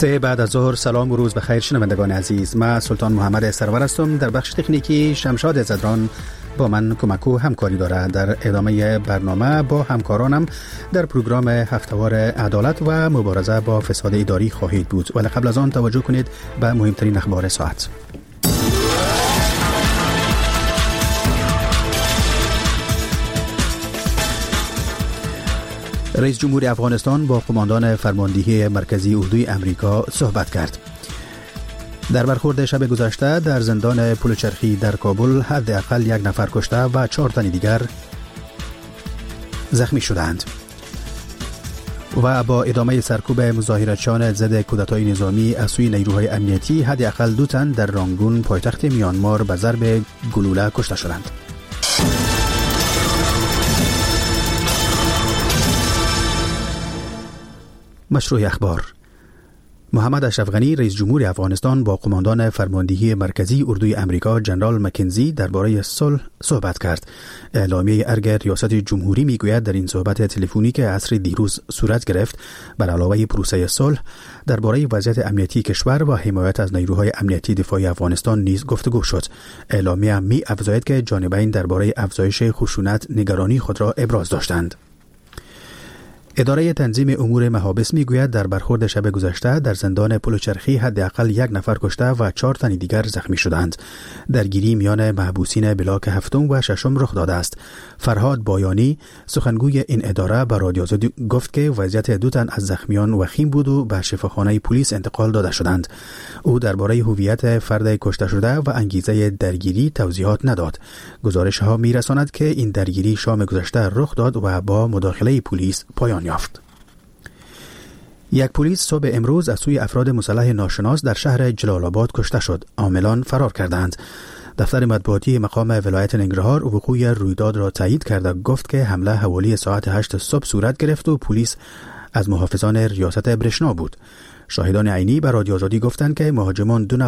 سه بعد از ظهر. سلام و روز بخیر شنوندگان عزیز. من سلطان محمد سرور هستم. در بخش تکنیکی شمشاد زدران با من کمکو همکاری داره. در ادامه برنامه با همکارانم در پروگرام هفتهوار عدالت و مبارزه با فساد اداری خواهید بود، ولی قبل از آن توجه کنید به مهمترین اخبار ساعت. رئیس جمهور افغانستان با قماندان فرماندهی مرکزی اردوی امریکا صحبت کرد. در برخورد شب گذشته در زندان پلچرخی در کابل حداقل 1 نفر کشته و 4 تن دیگر زخمی شدند. و با ادامه سرکوب مظاهرتچیان ضد کودتای نظامی از سوی نیروهای امنیتی حداقل 2 تن در رانگون پایتخت میانمار به ضرب گلوله کشته شدند. مشروع اخبار. محمد اشرف غنی رئیس جمهور افغانستان با قماندان فرماندهی مرکزی اردوی امریکا جنرال مکنزی درباره صلح صحبت کرد. اعلامیه ارگ ریاست جمهوری میگوید در این صحبت تلفنی که عصر دیروز صورت گرفت بر علاوه پروسه صلح درباره وضعیت امنیتی کشور و حمایت از نیروهای امنیتی دفاعی افغانستان نیز گفتگو شد. اعلامیه می افزاید که جانبین درباره افزایش خشونت نگرانی خود را ابراز داشتند. اداره تنظیم امور محابس میگوید در برخورد شب گذشته در زندان پلچرخی حداقل 1 نفر کشته و 4 تن دیگر زخمی شدند. درگیری میان محبوسین بلاک 7 و 6 رخ داده است. فرهاد بایانی سخنگوی این اداره به رادیو آزادی گفت که وضعیت 2 تن از زخمیان وخیم بود و به شفاخانه پلیس انتقال داده شدند. او درباره هویت فرد کشته شده و انگیزه درگیری توضیحات نداد. گزارش ها میرساند که این درگیری شام گذشته رخ داد و با مداخله پلیس پایان یافت. یک پلیس صبح امروز از سوی افراد مسلح ناشناس در شهر جلال آباد کشته شد. عاملان فرار کردند. دفتر مطبوعاتی مقام ولایت ننگرهار وقوع رویداد را تایید کرده گفت که حمله حوالی ساعت 8 صبح صورت گرفت و پلیس از محافظان ریاست برشنا بود. شاهدان عینی به رادیو آزادی گفتند که مهاجمان 2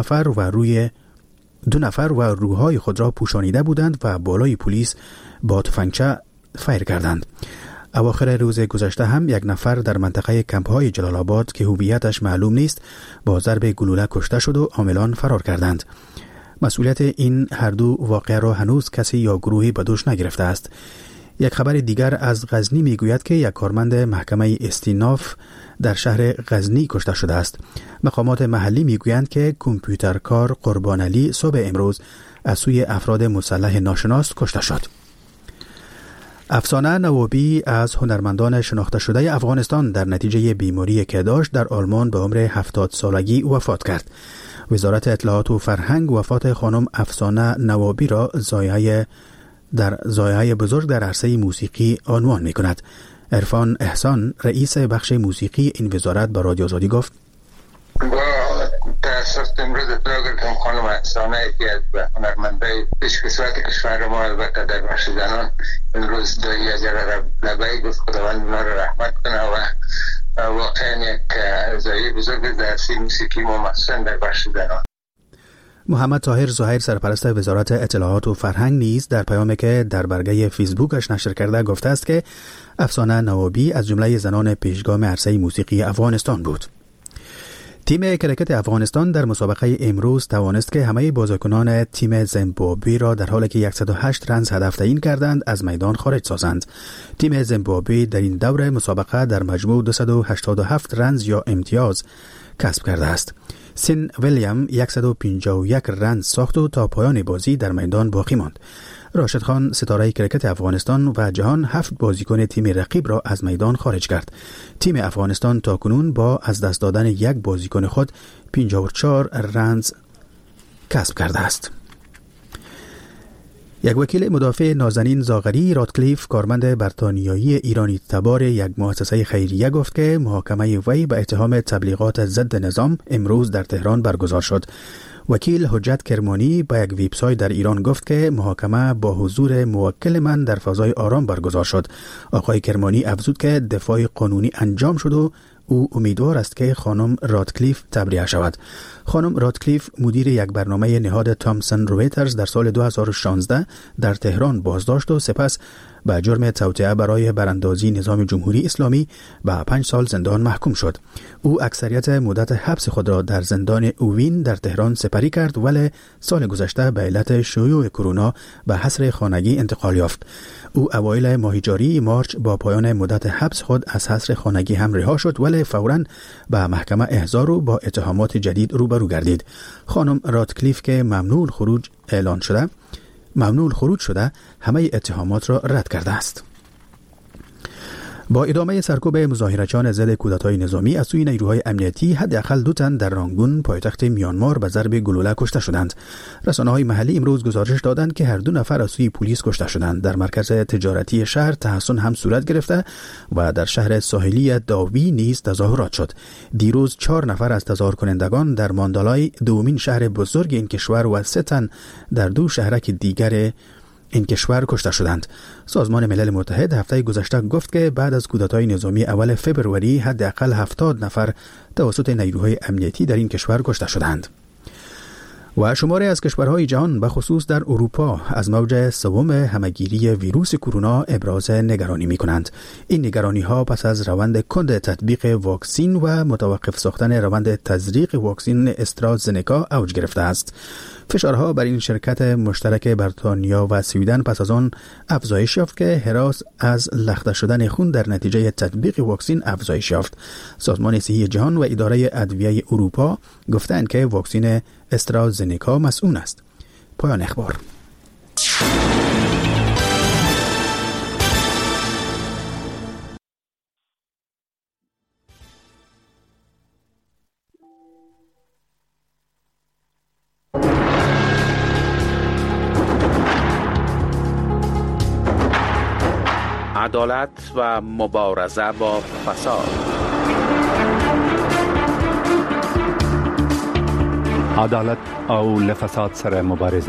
نفر و روهای خود را پوشانیده بودند و بالای پلیس با تفنگچه فایر کردند. اواخر روز گذشته هم 1 نفر در منطقه کمپ‌های جلال آباد که هویتش معلوم نیست با ضرب گلوله کشته شد و عاملان فرار کردند. مسئولیت این هر دو واقعه را هنوز کسی یا گروهی به دوش نگرفته است. یک خبر دیگر از غزنی میگوید که یک کارمند محکمه استیناف در شهر غزنی کشته شده است. مقامات محلی میگویند که کامپیوترکار قربان علی صبح امروز از سوی افراد مسلح ناشناس کشته شد. افسانه نوابی از هنرمندان شناخته شده افغانستان در نتیجه بیماری که داشت در آلمان به عمر 70 سالگی وفات کرد. وزارت اطلاعات و فرهنگ وفات خانم افسانه نوابی را ضایعه بزرگ در عرصه موسیقی عنوان می کند. عرفان احسان رئیس بخش موسیقی این وزارت به رادیو آزادی گفت: تأسف امروز اطلاع گرفتم خانم افسانه یکی از هنرمندای پیشکسوت کشور ما البته در بخش زنان امروز دایی از لبایی گفت خداوند اونا را رحمت کنه و واقعا یک ضایعه بزرگ در عرصه موسیقی ما مخصوصا در بخش زنان. محمد طاهر زهیر سرپرست وزارت اطلاعات و فرهنگ نیز در پیامی که در برگه فیسبوکش نشر کرده گفته است که افسانه نوابی از جمله زنان پیشگام عرصه موسیقی افغانستان بود. تیم کرکت افغانستان در مسابقه امروز توانست که همه بازیکنان تیم زیمبابوه را در حالی که 108 رنز هدف تعیین کردند از میدان خارج سازند. تیم زیمبابوه در این دوره مسابقه در مجموع 287 رنز یا امتیاز کسب کرده است. سین ویلیام 151 رنز ساخت و تا پایان بازی در میدان باقی ماند. راشد خان ستاره کرکت افغانستان و جهان 7 بازیکن تیم رقیب را از میدان خارج کرد. تیم افغانستان تاکنون با از دست دادن 1 بازیکن خود 54 رنز کسب کرده است. یک وکیل مدافع نازنین زاغری رادکلیف کارمند بریتانیایی ایرانی تبار یک مؤسسه خیریه گفت که محاکمه وی به اتهام تبلیغات ضد نظام امروز در تهران برگزار شد. وکیل حجت کرمانی به یک وبسایت در ایران گفت که محاکمه با حضور موکل من در فضای آرام برگزار شد. آقای کرمانی افزود که دفاع قانونی انجام شد و او امیدوار است که خانم رادکلیف تبرئه شود. خانم رادکلیف مدیر یک برنامه نهاد تامسون رویترز در سال 2016 در تهران بازداشت و سپس به جرم توطئه برای براندازی نظام جمهوری اسلامی به 5 سال زندان محکوم شد. او اکثریت مدت حبس خود را در زندان اوین در تهران سپری کرد، ولی سال گذشته به علت شیوع کرونا به حصر خانگی انتقال یافت. او اوایل ماه جاری مارچ با پایان مدت حبس خود از حصر خانگی هم رها شد، ولی فوراً به محکمه احضار و با اتهامات جدید روبرو گردید. خانم رادکلیف که ممنوع خروج شده همه اتهامات را رد کرده است. با ادامه سرکوب مظاهرچیان ضد کودتای نظامی از سوی نیروهای امنیتی، حداقل 2 تن در رانگون پایتخت میانمار به ضرب گلوله کشته شدند. رسانه‌های محلی امروز گزارش دادند که هر 2 نفر از سوی پلیس کشته شدند. در مرکز تجارتی شهر تحصن هم صورت گرفته و در شهر ساحلی داوی نیز تظاهرات شد. دیروز 4 نفر از تظاهر کنندگان در ماندالای، دومین شهر بزرگ این کشور، و 3 تن در 2 شهرک دیگر این کشور کشته شدند. سازمان ملل متحد هفته گذشته گفت که بعد از کودتای نظامی اول فبروری حداقل 70 نفر توسط نیروهای امنیتی در این کشور کشته شدند. و شماری از کشورهای جهان به خصوص در اروپا از موج سوم همهگیری ویروس کرونا ابراز نگرانی می کنند. این نگرانی ها پس از روند کند تطبیق واکسین و متوقف ساختن روند تزریق واکسین استرازنکا اوج گرفته است. فشارها بر این شرکت مشترک بریتانیا و سویدن پس از آن افزایش یافت که هراس از لخته شدن خون در نتیجه تطبیق واکسین افزایش یافت. سازمان صحی جهان و اداره ادویه اروپا گفتند که واکسین استرازنکا مسئول است. پایان اخبار. عدالت و مبارزه با فساد. عدالت او لفساد سره مبارزه.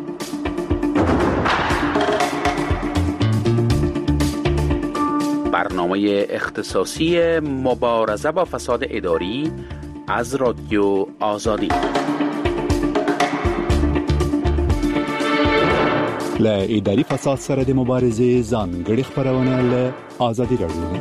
برنامه اختصاصی مبارزه با فساد اداری از رادیو آزادی. ل اداري فساد سره د مبارزې ځانګړي خبرونه له آزادي رادیو.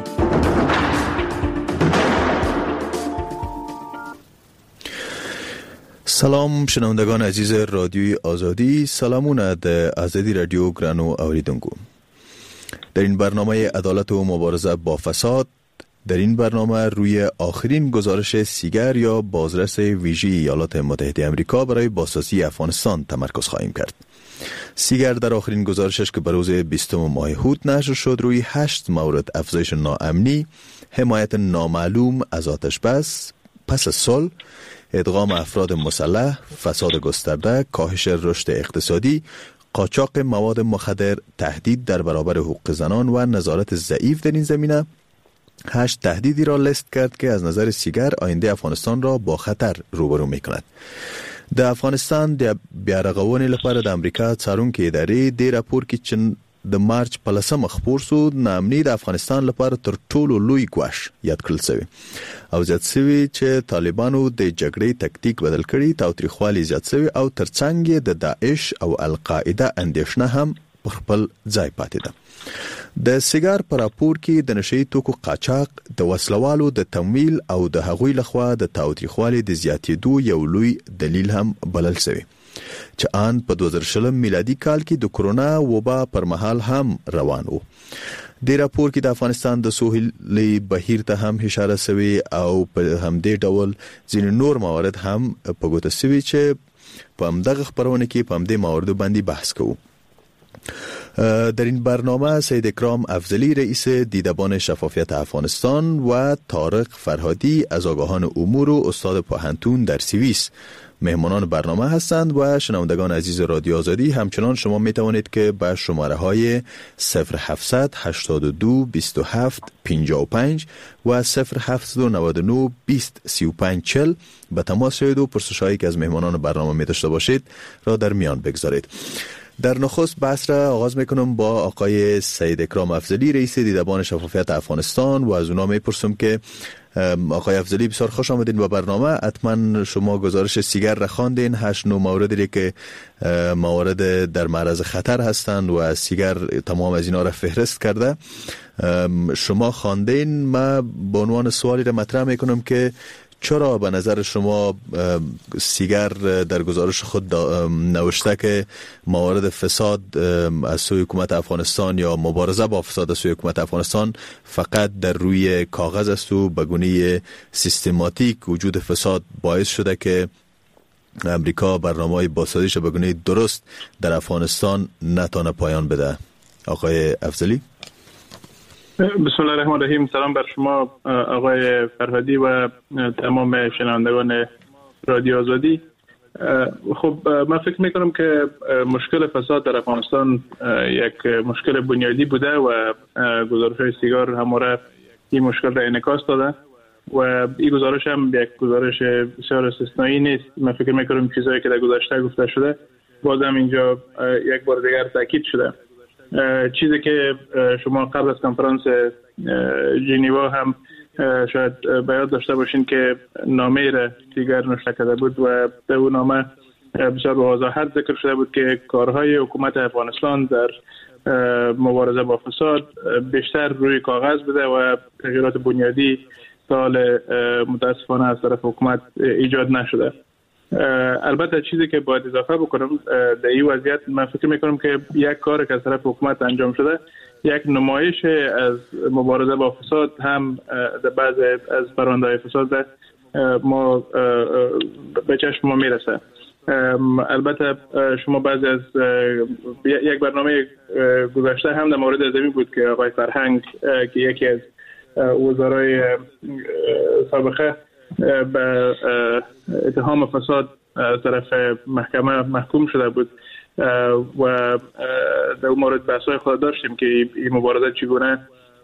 سلام شنوندگان عزیز رادیوی آزادی، سلامونه د آزادی رادیو ګرانو اوریدونکو. در این برنامه عدالت و مبارزه با فساد، در این برنامه روی آخرین گزارش سیگر یا بازرس ویژه ایالات متحده آمریکا برای بازسازی افغانستان تمرکز خواهیم کرد. سیگر در آخرین گزارشش که به روز 20 ماه هوت نشر شد روی 8 مورد افزایش ناامنی، حمایت نامعلوم از آتش بس پس از صلح، ادغام افراد مسلح، فساد گسترده، کاهش رشد اقتصادی، قاچاق مواد مخدر، تهدید در برابر حقوق زنان و نظارت ضعیف در این زمینه، 8 تهدیدی را لیست کرد که از نظر سیگر آینده افغانستان را با خطر روبرو می کند. د افغانستان د بیارغونې لپاره د امریکا څارونکې ادارې د راپور کې چې د مارچ په 10 خپور شو، ناامني د افغانستان لپاره تر ټولو لوی ګواښ یاد کړل شوی او زیات شوی چې طالبانو د جګړې تکتیک بدل کړي، تاوتریخوالي زیات شوی او ترڅنګ د داعش او القاعده اندیشنه هم په خپل ځای پاتې ده. د سیګار پر راپور کې د نشئی توکو قاچاق، د وسلوالو د تمویل او د هغوی لخوا د تاوتریخوالي د زیاتېدو یو لوی دلیل هم بلل شوی چې آن په 2020 میلادي کال کې د کرونا وبا پر مهال هم روان و. د راپور کې د افغانستان د سوهلي بهیر ته هم اشاره شوی او په همدې ډول ځینې نور موارد هم په ګوته شوی چې په همدغه خبرونه کې په همدې مواردو باندې بحث کوو. در این برنامه سید اکرام افضلی رئیس دیدبان شفافیت افغانستان و طارق فرهادی از آگاهان امور و استاد پوهنتون در سوئیس مهمانان برنامه هستند و شنوندگان عزیز رادیو آزادی همچنان شما می توانید که به شماره های 0700 82 27 55 و 0799 20 35 40 به تماس شوید و پرسش‌هایی که از مهمانان برنامه می داشته باشید را در میان بگذارید. در نخست بحث را آغاز میکنم با آقای سید اکرام افضلی رئیس دیدبان شفافیت افغانستان و از اونا میپرسم که آقای افضلی بسیار خوش آمدین به برنامه. حتما شما گزارش سیگار را خواندین، 8-9 موردی که موارد در معرض خطر هستند و سیگار تمام از اینا را فهرست کرده. شما خواندین. ما به عنوان سوالی را مطرح میکنم که چرا به نظر شما سیگار در گزارش خود نوشته که موارد فساد از سوی حکومت افغانستان یا مبارزه با فساد از سوی حکومت افغانستان فقط در روی کاغذ است و به گونه سیستماتیک وجود فساد باعث شده که امریکا برنامه‌های بازسازیش به گونه درست در افغانستان نتونه پایان بده؟ آقای افضلی. بسم الله الرحمن الرحیم. سلام بر شما آقای فرهادی و تمام شنوندگان رادیو آزادی. خب من فکر میکنم که مشکل فساد در افغانستان یک مشکل بنیادی بوده و گزارش‌های سیگار همواره این مشکل را انعکاس داده و این گزارش هم یک گزارش بسیار استثنایی نیست. من فکر میکنم چیزایی که در گذشته گفته شده بازم اینجا یک بار دیگر تاکید شده. چیزی که شما قبل از کنفرانس ژنوا هم شاید به یاد داشته باشین که نامه را سیگار نشر کرده بود و در اون نامه بسیار با وضاحت ذکر شده بود که کارهای حکومت افغانستان در مبارزه با فساد بیشتر روی کاغذ بوده و تغییرات بنیادی سال متاسفانه از طرف حکومت ایجاد نشده. البته چیزی که باید اضافه بکنم در این وضعیت، من فکر میکنم که یک کار که از طرف حکومت انجام شده یک نمایش از مبارزه با فساد هم در بعض از پرونده‌های فساد ما به چشم ما میرسه. البته شما بعضی از یک برنامه گذشته هم در مورد زمین بود که آقای فرهنگ که یکی از وزرای سابقه به اتهام فساد از طرف محکمه محکوم شده بود و در اون مورد بحث‌های خود داشتیم که این مبارزه چگونه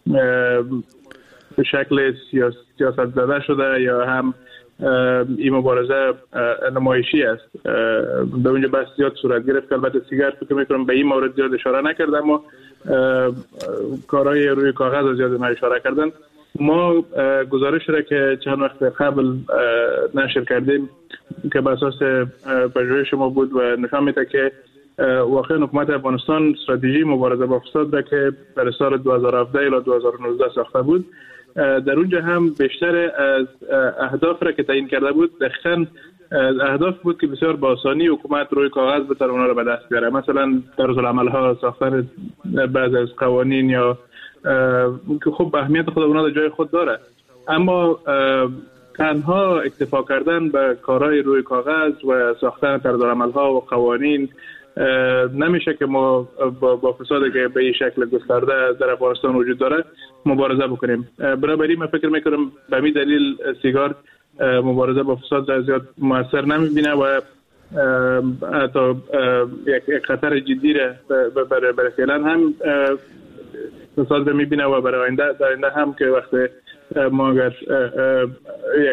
به شکل سیاست زده شده یا هم این مبارزه نمایشی است. در اونجا بحث زیاد صورت گرفت که البته سیگار فکر می‌کنم به این مورد زیاد اشاره نکرد، اما کارهای روی کاغذ زیاد اشاره کردن. ما گزارش را که چند وقت قبل نشر کردیم که بر اساس پژوهش ما بود و نشان میده که واقعا حکومت افغانستان استراتژی مبارزه با فساد را که در سال 2017 الی 2019 ساخته بود، در اونجا هم بیشتر از اهداف را که تعیین کرده بود دقیقاً اهداف بود که بسیار با آسانی حکومت روی کاغذ بتونه اونها را به دست بیاره. مثلا طرزالعمل ها، ساختن بعضی از قوانین یا که خب اهمیت خود اونها در جای خود داره، اما تنها اکتفا کردن به کارهای روی کاغذ و ساختن طرزالعمل ها و قوانین نمیشه که ما با فسادی که به این شکل گسترده در افغانستان وجود داره مبارزه بکنیم. بنابراین من فکر میکنم به همین دلیل سیگار مبارزه با فساد زیاد موثر نمیبینه و حتی یک خطر جدی را برای فعلا هم فساد رو میبینه و برای آینده هم که وقت ما اگر یک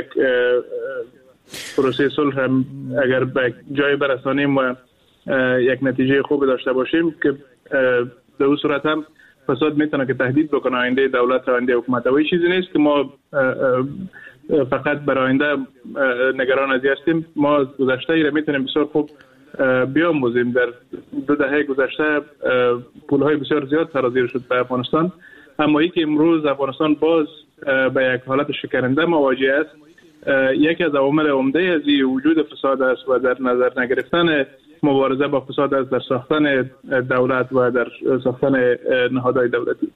پروسه صلح هم اگر به جای برسانیم و یک نتیجه خوب داشته باشیم که در اون صورت هم فساد میتونه که تهدید بکنه آینده دولت و آینده حکومت. و این چیزی نیست که ما فقط برای آینده نگران از هستیم. ما گذشته ای را میتونیم بسیار خوب بیاموزیم. در 2 دهه گذشته پولهای بسیار زیاد سرازیر شد به افغانستان، اما ای که امروز افغانستان باز به یک حالت شکننده مواجه است، یکی از عوامل عمده از وجود فساد است و در نظر نگرفتن مبارزه با فساد است در ساختن دولت و در ساختن نهادهای دولتی.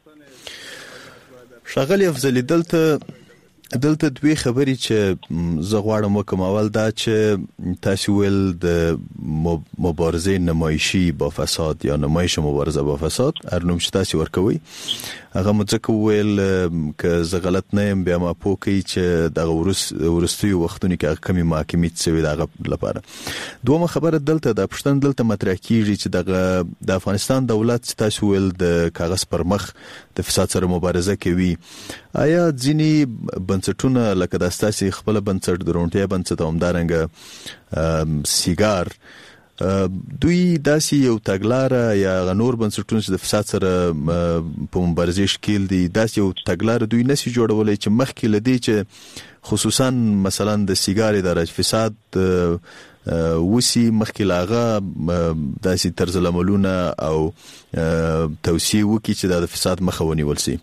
ښاغلی افضلي دلته دوی خبرې چې زه غواړم وکم. اول دا چې تاسو ویل د مبارزې نمایشي با فساد یا نمایش مبارزه با فساد هر نوم چې تاسو ورکوي هغه مځکه ویل که زه غلط نه یم بیا ما پوکي چې دغه ورستي وختونه کې کمی محاکمې څوي دغه لپاره. دومره خبره دلته د پښتون دلته مطرح کیږي چې د افغانستان دولت چې تاسو ویل د کاغذ پر مخ د فساد سره مبارزه کوي، آیا ځینی بنسټونه لکه د استاسي خپل بنسټ درونټیا بنسټ همدارنګ سیګار دوی داسې یو تګلاره یا غنور بنسټونه چې د فساد سره په مبارزه شکیل دي، داسې یو تګلاره دوی نشي جوړولای چې مخکې لدی چې خصوصا مثلا د سیګارې د فساد وسی مخکې لاغه داسې طرز العملونه او توصیه وکړي چې د فساد مخه ونیول شي.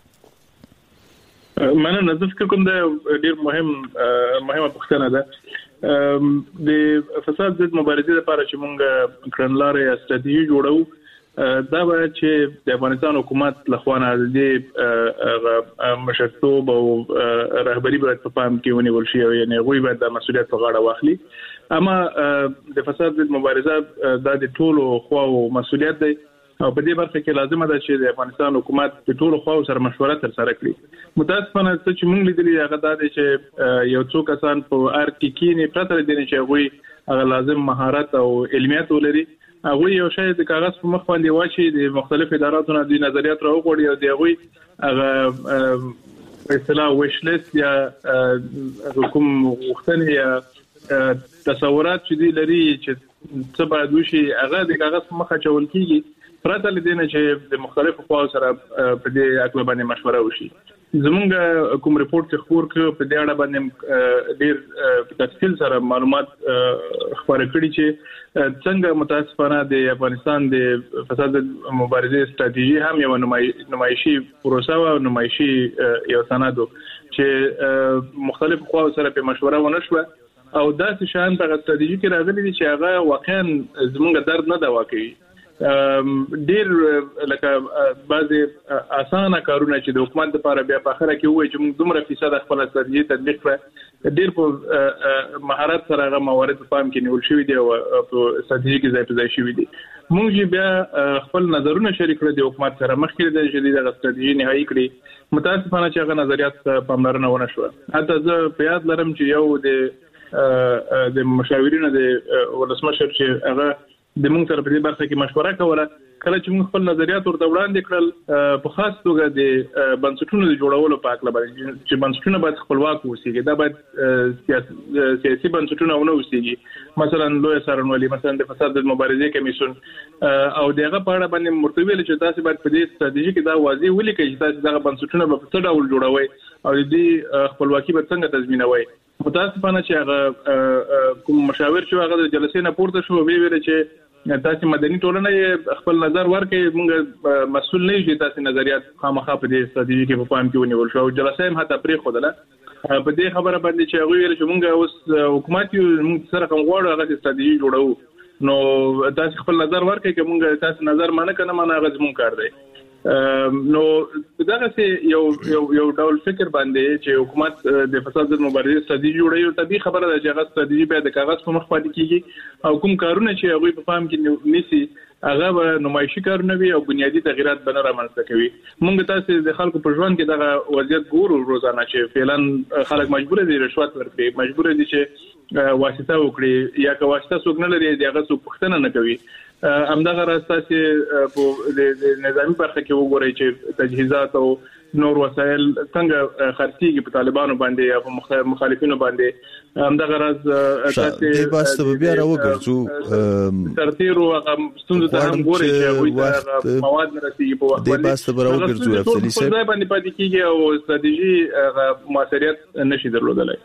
مننه. زه فکر کوم دا ډیر مهمه پوښتنه ده. د فساد ضد مبارزې لپاره چې موږ کړنلارې یا ستراتیژي جوړو، دا به چې د افغانستان حکومت لخوا نه د مشرتوب او رهبری باید په پام کې ونیول شي، یعنی هغوی باید د مسؤلیت په غاړه واخلي. اما د فساد ضد مبارزه دا د ټولو خواو مسؤلیت دی او په دې برخه کې لازمه ده چې د افغانستان حکومت په ټولو خواو سره مشوره ترسره کړي. متاسفانه چې موږ لیدلي هغه دا دی چې یو څو کسان په ار کې کېني پرته د دې چې هغوی هغه لازم مهارت او علمیت ولري، هغوی یو شی د کاغذ په مخ باندې واچي، د مختلف اداراتو نه د نظریات راوغوړي او د هغوی هغه په اصطلاح ویش لیست یا کوم غوښتنې یا تصورات چې دی لري چې څه باید وشي، هغه د کاغذ په مخ اچول کېږي پرته له دې نه چې د مختلفو خواو سره په دې اړه باندې مشوره وشي. زمونږ کوم ریپورت چې خبر کړ په دې اړه باندې ډېر په تفصیل سره معلومات خبره کړي چې څنګه متاسفانه د افغانستان د فساد مبارزې ستراتیژي هم یو نمایشي پروسه او نمایشي یو سند چې مختلف خواو سره په مشوره ونه شو او داسې شان په ستراتیژي کې راغلي دي چې هغه واقعا زمونږ درد نه دوا کوي. ډیر لکه بعضی اسانه کارونه چې د حکومت لپاره بیا په اخره کې وایي چې موږ دومره فیصد خپل ستراتیژي تطبیق کړه، ډیر په مهارت سره هغه موارد په پام کې نیول شوی دی او په ستراتیژي کې ځای په ځای شوی دي. موږ بیا خپل نظرونه شریک کړل د حکومت سره مخکې د جديده ستراتیژي نهایی کړې. متاسفانه چې هغه نظریات پاملرنه ونه شو. حتی زه په یاد لرم چې یو د مشاورینو د ولسمشر چې هغه د موږ سره په دې برخه کې مشوره کوله، کله چې موږ خپل نظریات ورته وړاندې کړل په خاص توګه د بنسټونو د جوړولو په اړه باندې چې بنسټونه باید خپلواک اوسېږي، دا باید سیاسي بنسټونه ونه اوسېږي، مثلا لوی څارنوالي، مثلا د فساد ضد مبارزې کمیسیون او دغه په اړه باندې مرتبه ویل چې تاسو باید په دې ستراتیژي کې دا واضح ولیکئ چې تاسو دغه بنسټونه په څه ډول جوړوي او د دې خپلواکي به څنګه تضمینوي. متاسفانه چې هغه کوم مشاور چې هغه د جلسې نه پورته شو ویل چې تاسو مدني ټولنه خپل نظر ورکړي، موږ مسؤل نه یو، تاسو نظریات خامخا په دې ستراتیژي کې په پام کې ونیول شو. جلسه هم حتی پرې خوده په دې خبره باندې چې هغه ویل چې موږ اوس حکومت یو موږ سره کوم غواړو هغه ستراتیژي جوړو، نو تاسو خپل نظر ورکړي چې موږ تاسو نظر مانه کنه مانه هغه زموږ کار دی. نو دغه یو ډول فکر باندې چې حکومت د فساد ضد مبارزې ستراتیژي جوړوي او طبيعي خبره ده چې هغه ستراتیژي به د کاغذ په مخ پاتې کیږي او کوم کارونه چې هغه په پام کې نیسي هغه به نمایشي کارونه وي او بنیادی تغیرات به نه رامنځته کوي. موږ تاسو د خلکو په ژوند کې دغه وضعیت ګورو روزانه چې فعلا خلک مجبور دي رشوت ورکړي، مجبور دي چې واسطه وکړي، یا که واسطه څوک نه لري دغه څوک پوښتنه نه کوي. همدغه راستاسي په د نظامی برخه کې وګورئ چې تجهیزات او نور وسایل څنګه خرڅيږي په طالبانو باندې یا په مخالفینو باندې. همدغه راز تاسو د باسته بیا راوګرځو ترتیرو هغه ستونزې ته هم ګورئ چې مواد نه رسیږي په وخت باندې. د باسته راوګرځو افسلی صاحب په ځای باندې پاتې کیږي او ستراتیژي موثریت نشي درلودلای.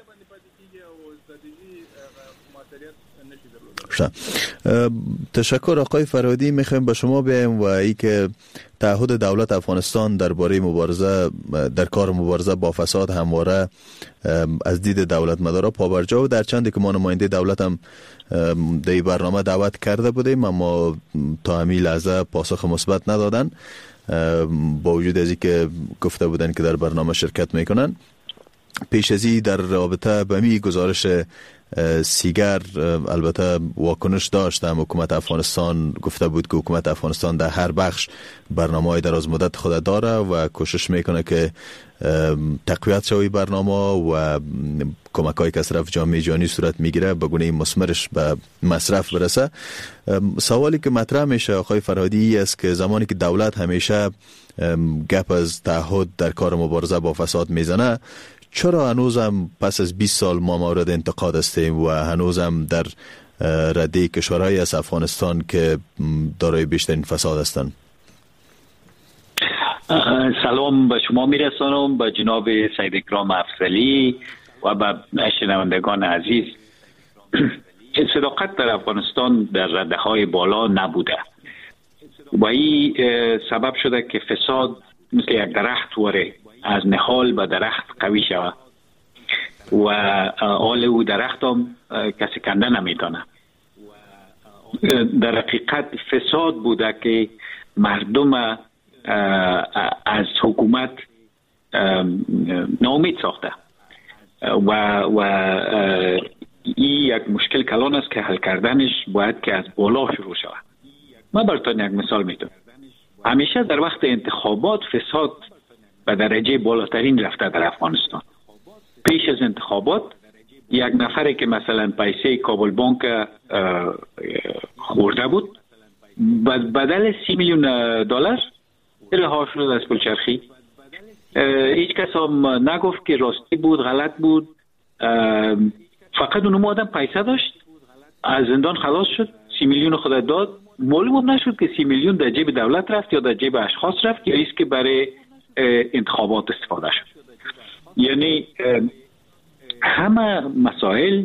تشکر آقای فرهادی. میخوایم به شما بیایم و ای که تعهد دولت افغانستان درباره مبارزه در کار مبارزه با فساد همواره از دید دولت مدارا پابرجا و در چندی که ما نماینده دولت هم در این برنامه دعوت کرده بودیم اما تا همین لحظه پاسخ مثبت ندادن، با وجود از اینکه گفته بودن که در برنامه شرکت میکنن. پیش از این در رابطه به می گزارش سیگر البته واکنش داشتم. حکومت افغانستان گفته بود که حکومت افغانستان در هر بخش برنامه‌های دراز مدت خود داره و کوشش میکنه که تقویت شوی برنامه و کمک‌هایی که از طرف جامعه جهانی صورت میگیره به گونه مثمرش به مصرف برسه. سوالی که مطرح میشه آقای فرهادی است که زمانی که دولت همیشه گپ از تعهد در کار مبارزه با فساد میزنه، چرا هنوزم پس از 20 سال ما مورد انتقاد هستیم و هنوزم در رده کشورهای از افغانستان که دارای بیشترین فساد هستند. سلام به شما میرسانم، به جناب سید اکرام افضلی و به شنوندگان عزیز. صداقت در افغانستان در رده های بالا نبوده و این سبب شده که فساد مثل یک درخت وره از نهال به درخت قوی شود و آل او درخت هم کسی کنده نمیتونه. در حقیقت فساد بوده که مردم از حکومت ناامید ساخته و این یک مشکل کلان است که حل کردنش باید که از بالا شروع شود. من براتون یک مثال میتونم. همیشه در وقت انتخابات فساد به درجه بالاترین رفته در افغانستان. پیش از انتخابات یک نفری که مثلا پیسه کابل بانک خورده بود بدل 30 میلیون دلار رها شد از پلچرخی. هیچ کس هم نگفت که راستی بود غلط بود، فقط اون آدم پیسه داشت، از زندان خلاص شد، 30 میلیون خود داد. معلوم نشد که 30 میلیون در جیب دولت رفت یا در جیب اشخاص رفت یا ایست که برای انتخابات استفاده شد. یعنی همه مسائل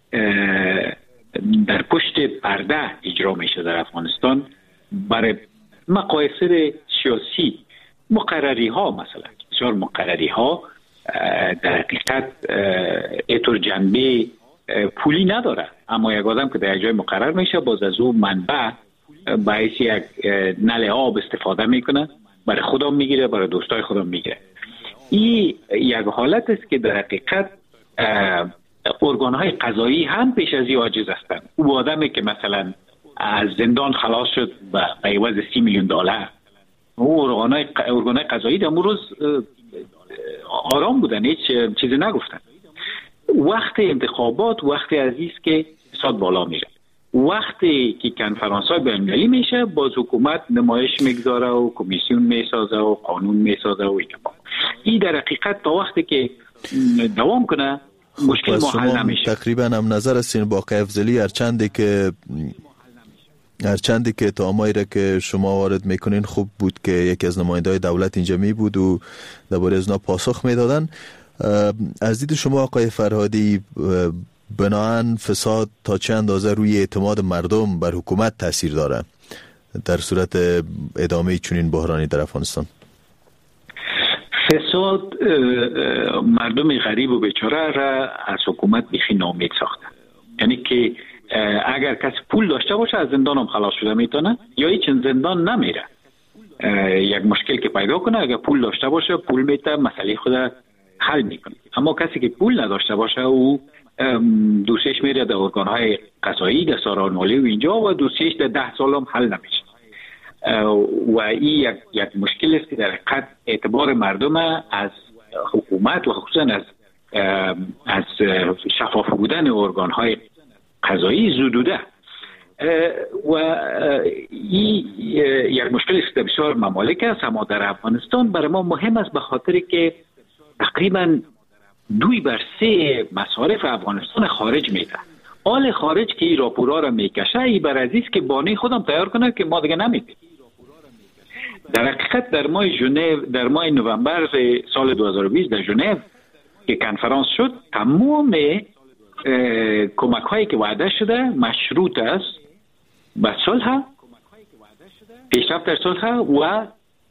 در پشت پرده اجرا میشه در افغانستان برای مقایسه سیاسی. مقرری ها مثلا بسیار مقرری ها در حقیقت اینطور جنبه پولی نداره، اما یک آدم که در جای مقرر میشه باز از او منبع باعث یک نل آب استفاده میکنه، برای خودم میگیره، برای دوستای خودم میگیره. این یک حالت است که در حقیقت ارگانهای قضایی هم پیش از این عاجز هستند. او آدمی که مثلا از زندان خلاص شد به عوض 30 میلیون دلار، او ارگانهای قضایی در روز آرام بودن، هیچ چیزی نگفتن. وقت انتخابات وقتی عزیز که فساد بالا میره، وقتی که کنفرانس‌های بین‌المللی میشه باز حکومت نمایش میگذاره و کمیسیون میسازه و قانون میسازه و این در حقیقت تا وقتی که دوام کنه مشکل ما حل نمیشه. تقریبا هم نظر هستین با آقای افضلی هرچندی که تامایی را که شما وارد میکنین خوب بود که یکی از نماینده‌های دولت اینجا می بود و درباره از اونا پاسخ میدادن. از دید شما آقای فرهادی بناهن فساد تا چه اندازه روی اعتماد مردم بر حکومت تاثیر داره در صورت ادامه چنین بحرانی در افغانستان؟ فساد مردم غریب و بیچاره را از حکومت بیخی ناامید ساخته. یعنی که اگر کسی پول داشته باشه از زندان هم خلاص شده میتونه یا هیچ زندان نمیره. یک مشکل که پیدا کنه اگر پول داشته باشه پول میته مسئله خود حل میکنه، اما کسی که پول نداشته باشه او دوستش میره در ارگانهای قضایی در سازمان مالی و اینجا و دوستش در 10 سال هم حل نمیشه و این یک مشکل است که در حقیقت اعتبار مردم از حکومت و خصوصا از شفاف بودن ارگانهای قضایی زدوده و این یک مشکل است در بسیار ممالک است، اما در افغانستان برای ما مهم است به خاطر که تقریبا 2/3 مصارف افغانستان خارج میده. آل خارج که این راپورا را میکشه ای بر عزیز که بانی خودم تیار کنه که ما دیگه نمیدیم. در حقیقت در ماه نوامبر سال 2020 در ژنو که کنفرانس شد تمام کمک هایی که وعده شده مشروط است به صلح، پیشرفت در صلح و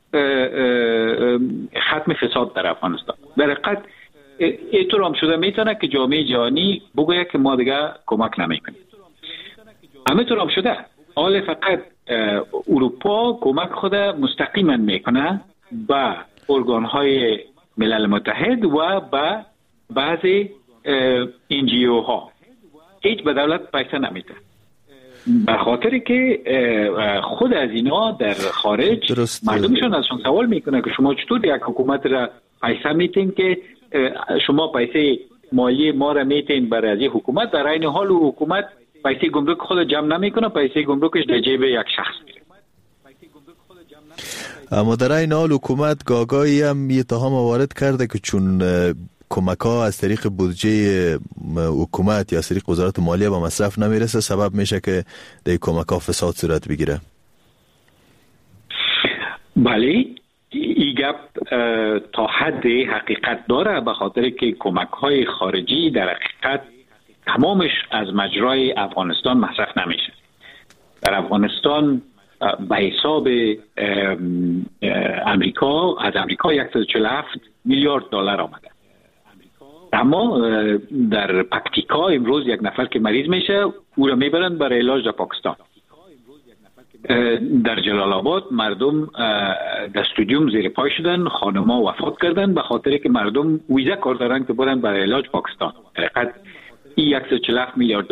ختم فساد در افغانستان. در حقیقت اینطور هم شده میتونه که جامعه جهانی بگوید که ما دیگه کمک نمیکنیم. همینطور هم شده، حال فقط اروپا کمک خود مستقیما میکنه به ارگانهای ملل متحد و به بعضی NGO ها، هیچ به دولت پیسه نمیده به خاطر که خود از اینا در خارج مردمشون ازشون سوال میکنه که شما چطور یک حکومت را پیسه میتین که شما پیسه مالی ما را میتین برای از حکومت، در این حال حکومت پیسه گمرک خود جمع نمیکنه، پیسه گمرکش در جیب یک شخص میره. اما در این حال حکومت گاگایی هم اتهام وارد کرده که چون کمک‌ها از طریق بودجه حکومت یا از طریق وزارت مالیه به مصرف نمیرسه، سبب میشه که در کمک‌ها فساد صورت بگیره؟ بله، این گپ تا حد حقیقت داره، به خاطر که کمک‌های خارجی در حقیقت تمامش از مجرای افغانستان مصرف نمیشه. در افغانستان به حساب امریکا، از امریکا 147 میلیارد دلار آمده، اما در پکتیکا امروز یک نفر که مریض میشه او را میبرند برای علاج در پاکستان. در جلال آباد مردم در استودیوم زیر پای شدن، خانم‌ها وفات کردن به خاطر که مردم ویزا کار دارن که برن برای علاج پاکستان. حقیقت این 147 میلیارد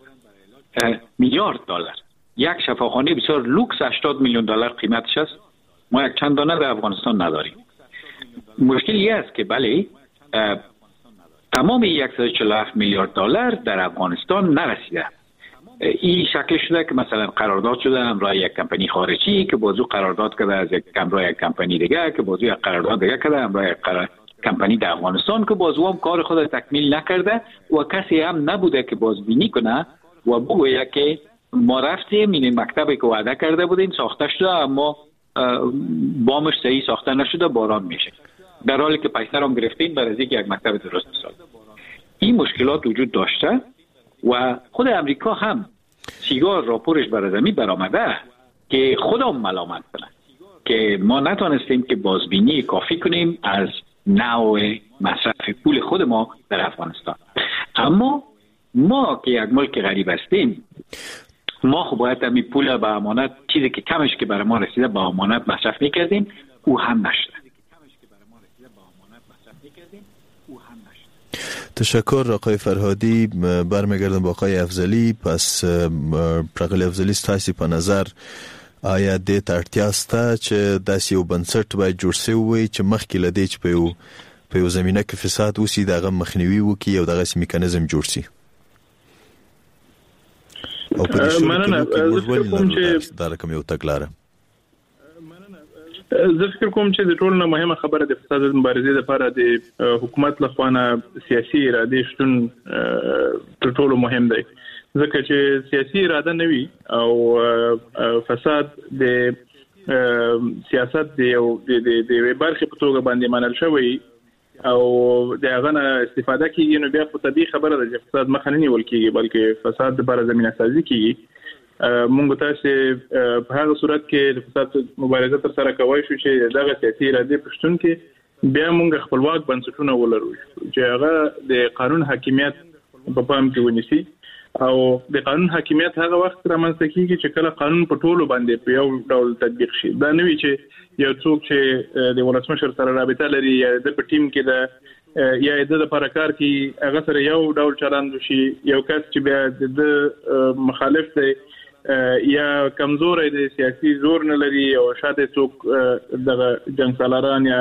دلار یک شفاخانه بسیار لوکس 80 میلیون دلار قیمتش است. ما یک چند دانه در افغانستان نداریم. مشکل این است که بله تمام 147 میلیارد دلار در افغانستان نرسیده. این شکل شده که مثلا قرارداد شده همراه یک کمپانی خارجی که بازو قرارداد کرده از یک کمپانی دیگه که بازو یک قرارداد دیگه کرده همراه یک کمپانی در افغانستان که بازو هم کار خود تکمیل نکرده و کسی هم نبوده که بازبینی کنه و بگویه که ما رفتیم این مکتبی که وعده کرده بودیم ساخته شده اما بامش صحیح ساخته نشده، باران میشه، در حالی که پیسه هم گرفتیم برای اینکه یک مکتب درست بسازیم. این مشکلات وجود داشته و خود امریکا هم سیگار راپورش بر زمین برآمده که خودم ملامت کنه که ما نتونستیم که بازبینی کافی کنیم از نوع مصرف پول خود ما در افغانستان. اما ما که یک ملک غریب هستیم، ما خب باید همین پول به امانت، چیزی که کمش که برای ما رسیده به امانت مصرف میکردیم، او هم نشده. تشکر آقای فرهادی. برمیگردم با آقای افضلی. پس پرغل افضلی ستاسو په نظر آیا د ترتیا ستا چې داسې یو بنسټ باید جوړ شوی وي چې مخکې له دې چې په یو زمینه کې فساد وشي دغه مخنیوي وکړي او دغسې میکانیزم جوړ شي؟ او په دې شروع کې موږ ولې دا رقم یو تګلاره؟ زه فکر کوم چې د ټولو نه مهمه خبره د فساد مبارزې لپاره د حکومت لخوا نه سیاسي اراده شتون تر ټولو مهم دی، ځکه چې سیاسي اراده نه وي او فساد د سیاست د برخې په توګه باندې منل شوی او د هغه نه استفاده کیږي، نو بیا خو طبیعي خبره ده چې فساد مخه نه نیول کیږي بلکې فساد لپاره زمینه سازي کیږي. مونږ تاسو په هغه صورت کې د فساد مبارزه تر سره کوي شو چې دغه سیاسي اراده پښتون کې بیا مونږ خپلواک بنسټونه ولرو چې هغه د قانون حاکمیت په پام کې ونیسي او د قانون حاکمیت هغه وخت رامنځته کیږي چې کله قانون په ټولو باندې په یو ډول تطبیق شي. دا نه وي چې یو څوک چې د ولسمشر سره رابطه لري یا د په ټیم کې د یا د لپاره کار کوي هغه سره یو ډول چلند شي، یو کس چې بیا د مخالف دی یا کمزوري د سیاسي زور نه لري او شاته څوک د جنگ سالاران یا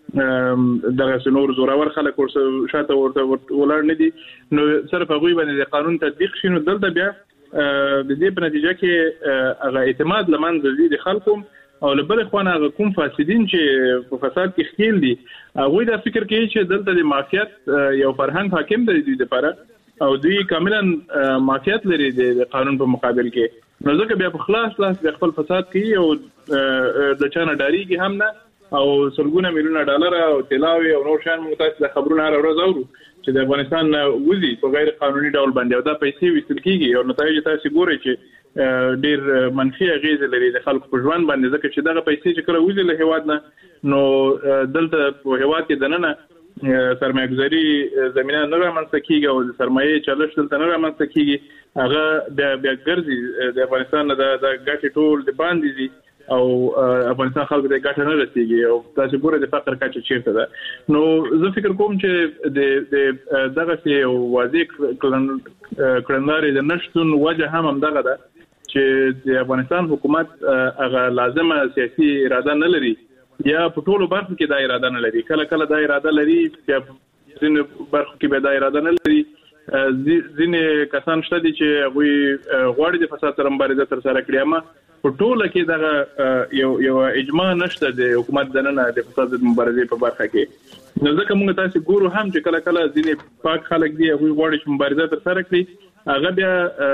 دغه نور زورور خلک ورته شاته ورته ولر نه دي، نو صرف هغه باندې د قانون تطبیق شي، نو دلته بیا د دې په نتیجه کې هغه اعتماد لمنځه ځي د خلکو او لبل خوانه هغه کوم فاسدین چې په فساد کې ښکیل دي هغه دا فکر کوي چې دلته د مافیات یو فرهنګ حاکم دی د لپاره او دوی کاملا مافیات لري د قانون په مقابل کې، نو ځکه بیا په خلاص د خپل فساد کوي او د چانه ډاریږي هم نه او سلګونه میلیونه ډالر او تلاوي او نور شان متاسف د خبرونه هر ورځ اورو چې د افغانستان وزي په غیر قانوني ډول باندې او دا پیسې وستل کیږي او نتایج تاسو ګورئ چې ډیر منفي اغیز لري د خلکو په ژوند باندې، ځکه چې دغه پیسې چې کله وزي له هواد نه نو دلته په هواد کې دننه سرمایه‌گذاري زمينه نه رامنځته کیږي او د سرمایې چلش دلته نه رامنځته کیږي، هغه د بیا ګرځي د افغانستان د ګټې ټول د باندې دي او افغانستان خلکو د ګټه نه رسیږي او تاسو ګورئ د فقر کچه چیرته ده. نو زه فکر کوم چې د دغه یو واضح کړنلارې د نشټون وجه هم دغه ده چې د افغانستان حکومت هغه لازمه سیاسي اراده نه لري یا په ټولو برخو کې دا اراده نه لري، کله کله دا اراده لري یا ځینې برخو کې به دا اراده نه لري. ځینې کسان شته دي چې هغوی غواړي د فساد سره مبارزه تر سره کړي، اما په ټوله کې دا یو اجماع نشته د حکومت دننه د فساد مبارزې په برخه کې. نو ځکه موږ تاسو ګورو هم چې کله کله ځینې پاک خلک دي هغه غواړي چې مبارزه تر سره کړي، هغه بیا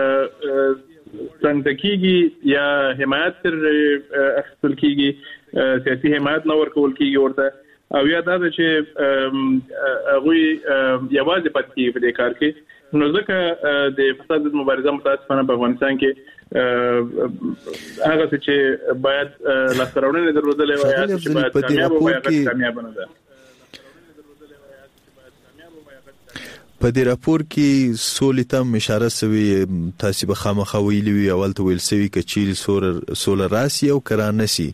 څنګه کېږي یا حمایت تر اخیستل کېږي، سیاسي حمایت نه ورکول کېږي ورته، او یا دا چې هغه یوازې پاتې کېږي په دې کار کې. نو ځکه د فساد مبارزه متاسفانه په افغانستان کې هغه چې باید لاسته درلودلې وي یا چې باید کامیاب وي هغه کامیاب نه ده. په دې راپور کې سولې ته اشاره شوی، تاسو به خامخا ویلي وي اول ته ویل شوی چې سول راسي او کرانسي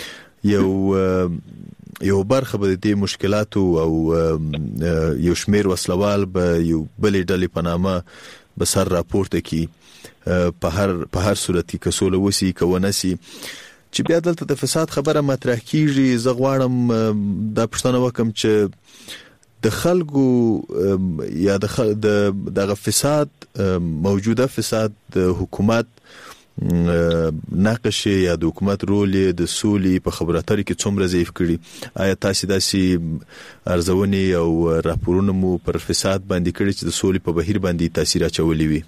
یو برخه به د مشکلاتو او یو شمیر وسلوال به یو بلې ډلې په نامه به سر راپورته کی په هر صورت کې کسوله وسی کونسی چې بیا دلته د فساد خبره مطرح کیږي. زه غواړم دا پښتنه وکم چې د خلکو یا د فساد موجوده فساد د حکومت نقش یا د حکومت رول د سولې په خبرو اترو کې څومره ضعیف کړي؟ آیا تاسو داسې ارزونې او راپورونه مو پر فساد باندې کړي چې د سولې په بهیر باندې تاثیر اچولی وي؟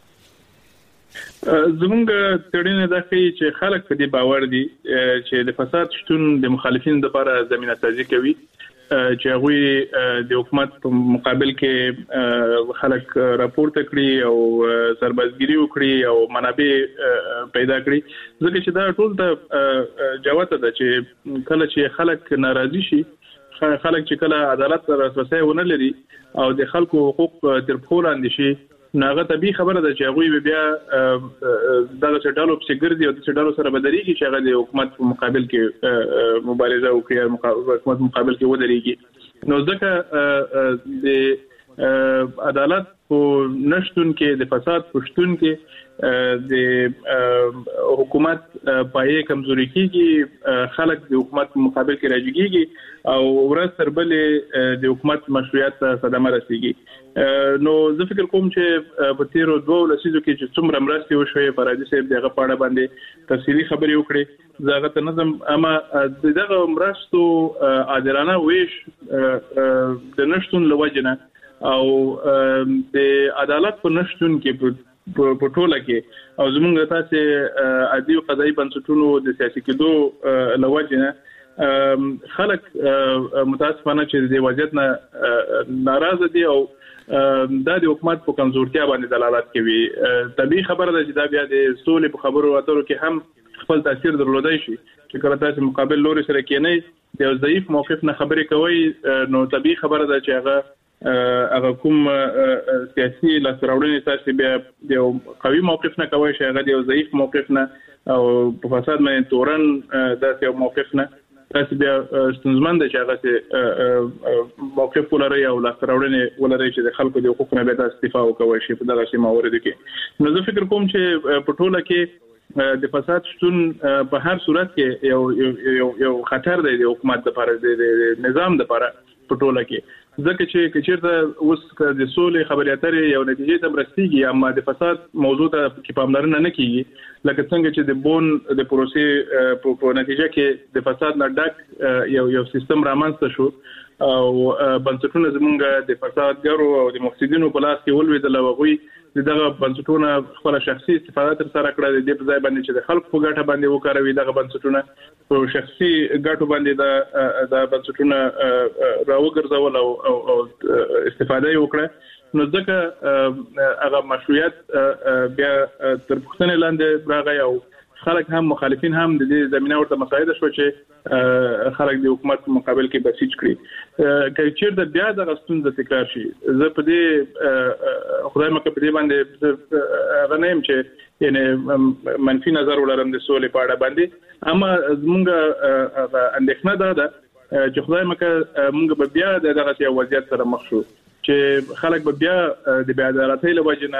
زمونږ تړینه دا کوي چې خلک په دې باور دي چې د فساد شتون د مخالفینو لپاره زمينه سازي کوي، چې هغه د حکومت په مقابل کې خلک راپورته کړي او سربازګری وکړي او منابع پیدا کړي. ځکه چې دا ټول د جوته ده چې کله چې خلک ناراضي شي، خلک چې کله عدالت ته رسوسه ونه لري او د خلکو حقوق تر پښو لاندې شي، ناغه طبي خبره ده چې هغه بیا دغه څډالو په ګرځي او د څډالو سره بدريږي چې هغه د حکومت په مقابل کې مبارزه وکړي، حکومت مقابل کې ودرېږي. نو ځکه د عدالت په نشټون کې د فساد په شتون کې د حکومت پایې کمزوري کیږي، خلک د حکومت په مقابل کې راځيږي او ورځ تر بلې د حکومت مشروعیت صدمه رسیږي. نو زه فکر کوم چې په تیرو 2 لسیزو کې چې څومره مرستې وشوي، فرادي صاحب دغه پاړه باندې تفصیلی خبرې وکړي، زغه ته نظم اما دغه مرستو عادلانه ویش د نشټون لوجنه او د عدالت په نشټون کې په ټوله کې او زمونږ تاسو عادي او قضایي بنسټونو د سیاسي کېدو لوجنه خلک متاسفانه چې د وضعیت نه ناراضه دي او دا د حکومت په کمزورتیا باندې دلالت کوي. طبيعي خبره ده چې دا بیا د سولې په خبرو اترو کې هم خپل تاثیر درلودای شي، چې کله تاسو مقابل لوري سره کېنئ د ضعیف موقف نه خبرې کوي، نو طبيعي خبره ده چې هغه کوم سیاسي لاسراوړنې تاسو بیا د قوي موقف نه کوي، چې هغه د ضعیف موقف نه او په فساد باندې تورن داسې یو موقف نه تاسو بیا ستونزمن دي چې هغه موقف ولري او لاسراوړنې ولري چې د خلکو د حقوقو نه به استفاده وکوي شي په دغه موارد کې. نو زه فکر کوم چې په ټوله کې د فساد شتون په هر صورت کې یو خطر دی د حکومت لپاره، د نظام لپاره په ټوله کې. ځکه چې چیرته اوس د سولې خبرې اترې یو نتیجې ته رسیدي، اما د فساد موضوع ته کې پاملرنه نه کیږي، لکه څنګه چې د بون د پروسې په نتیجه کې د فساد نه ډک یو سیستم رامنځته شو او بنسټونه زمونږ د فسادګرو او د مفسدینو په لاس کې ولوېدل او هغوی دغه بنسټونه خپل شخصي استفاده تر سره کړه، د دې په ځای باندې چې د خلکو په ګټه باندې وکاروي دغه بنسټونه په شخصي ګټو باندې د بنسټونه راوګرځول او استفاده وکړه. نو ځکه هغه مشروعیت بیا تر پښتنې لاندې راغی او خلک هم مخالفین هم د دې زمينه ورته مساعده شو چې خلک د حکومت مقابل کې بسیج کړي. که چیرته بیا د غستون د تکرار شي، زه په دې خدای مکه په دې باندې غنیم چې یعنی منفي نظر ولرم د سولې په اړه باندې، اما زمونږ اندېښنه ده چې خدای مکه مونږ به بیا دغه یو وضعیت سره مخ شو چې خلک به بیا د بې عدالتۍ له وجې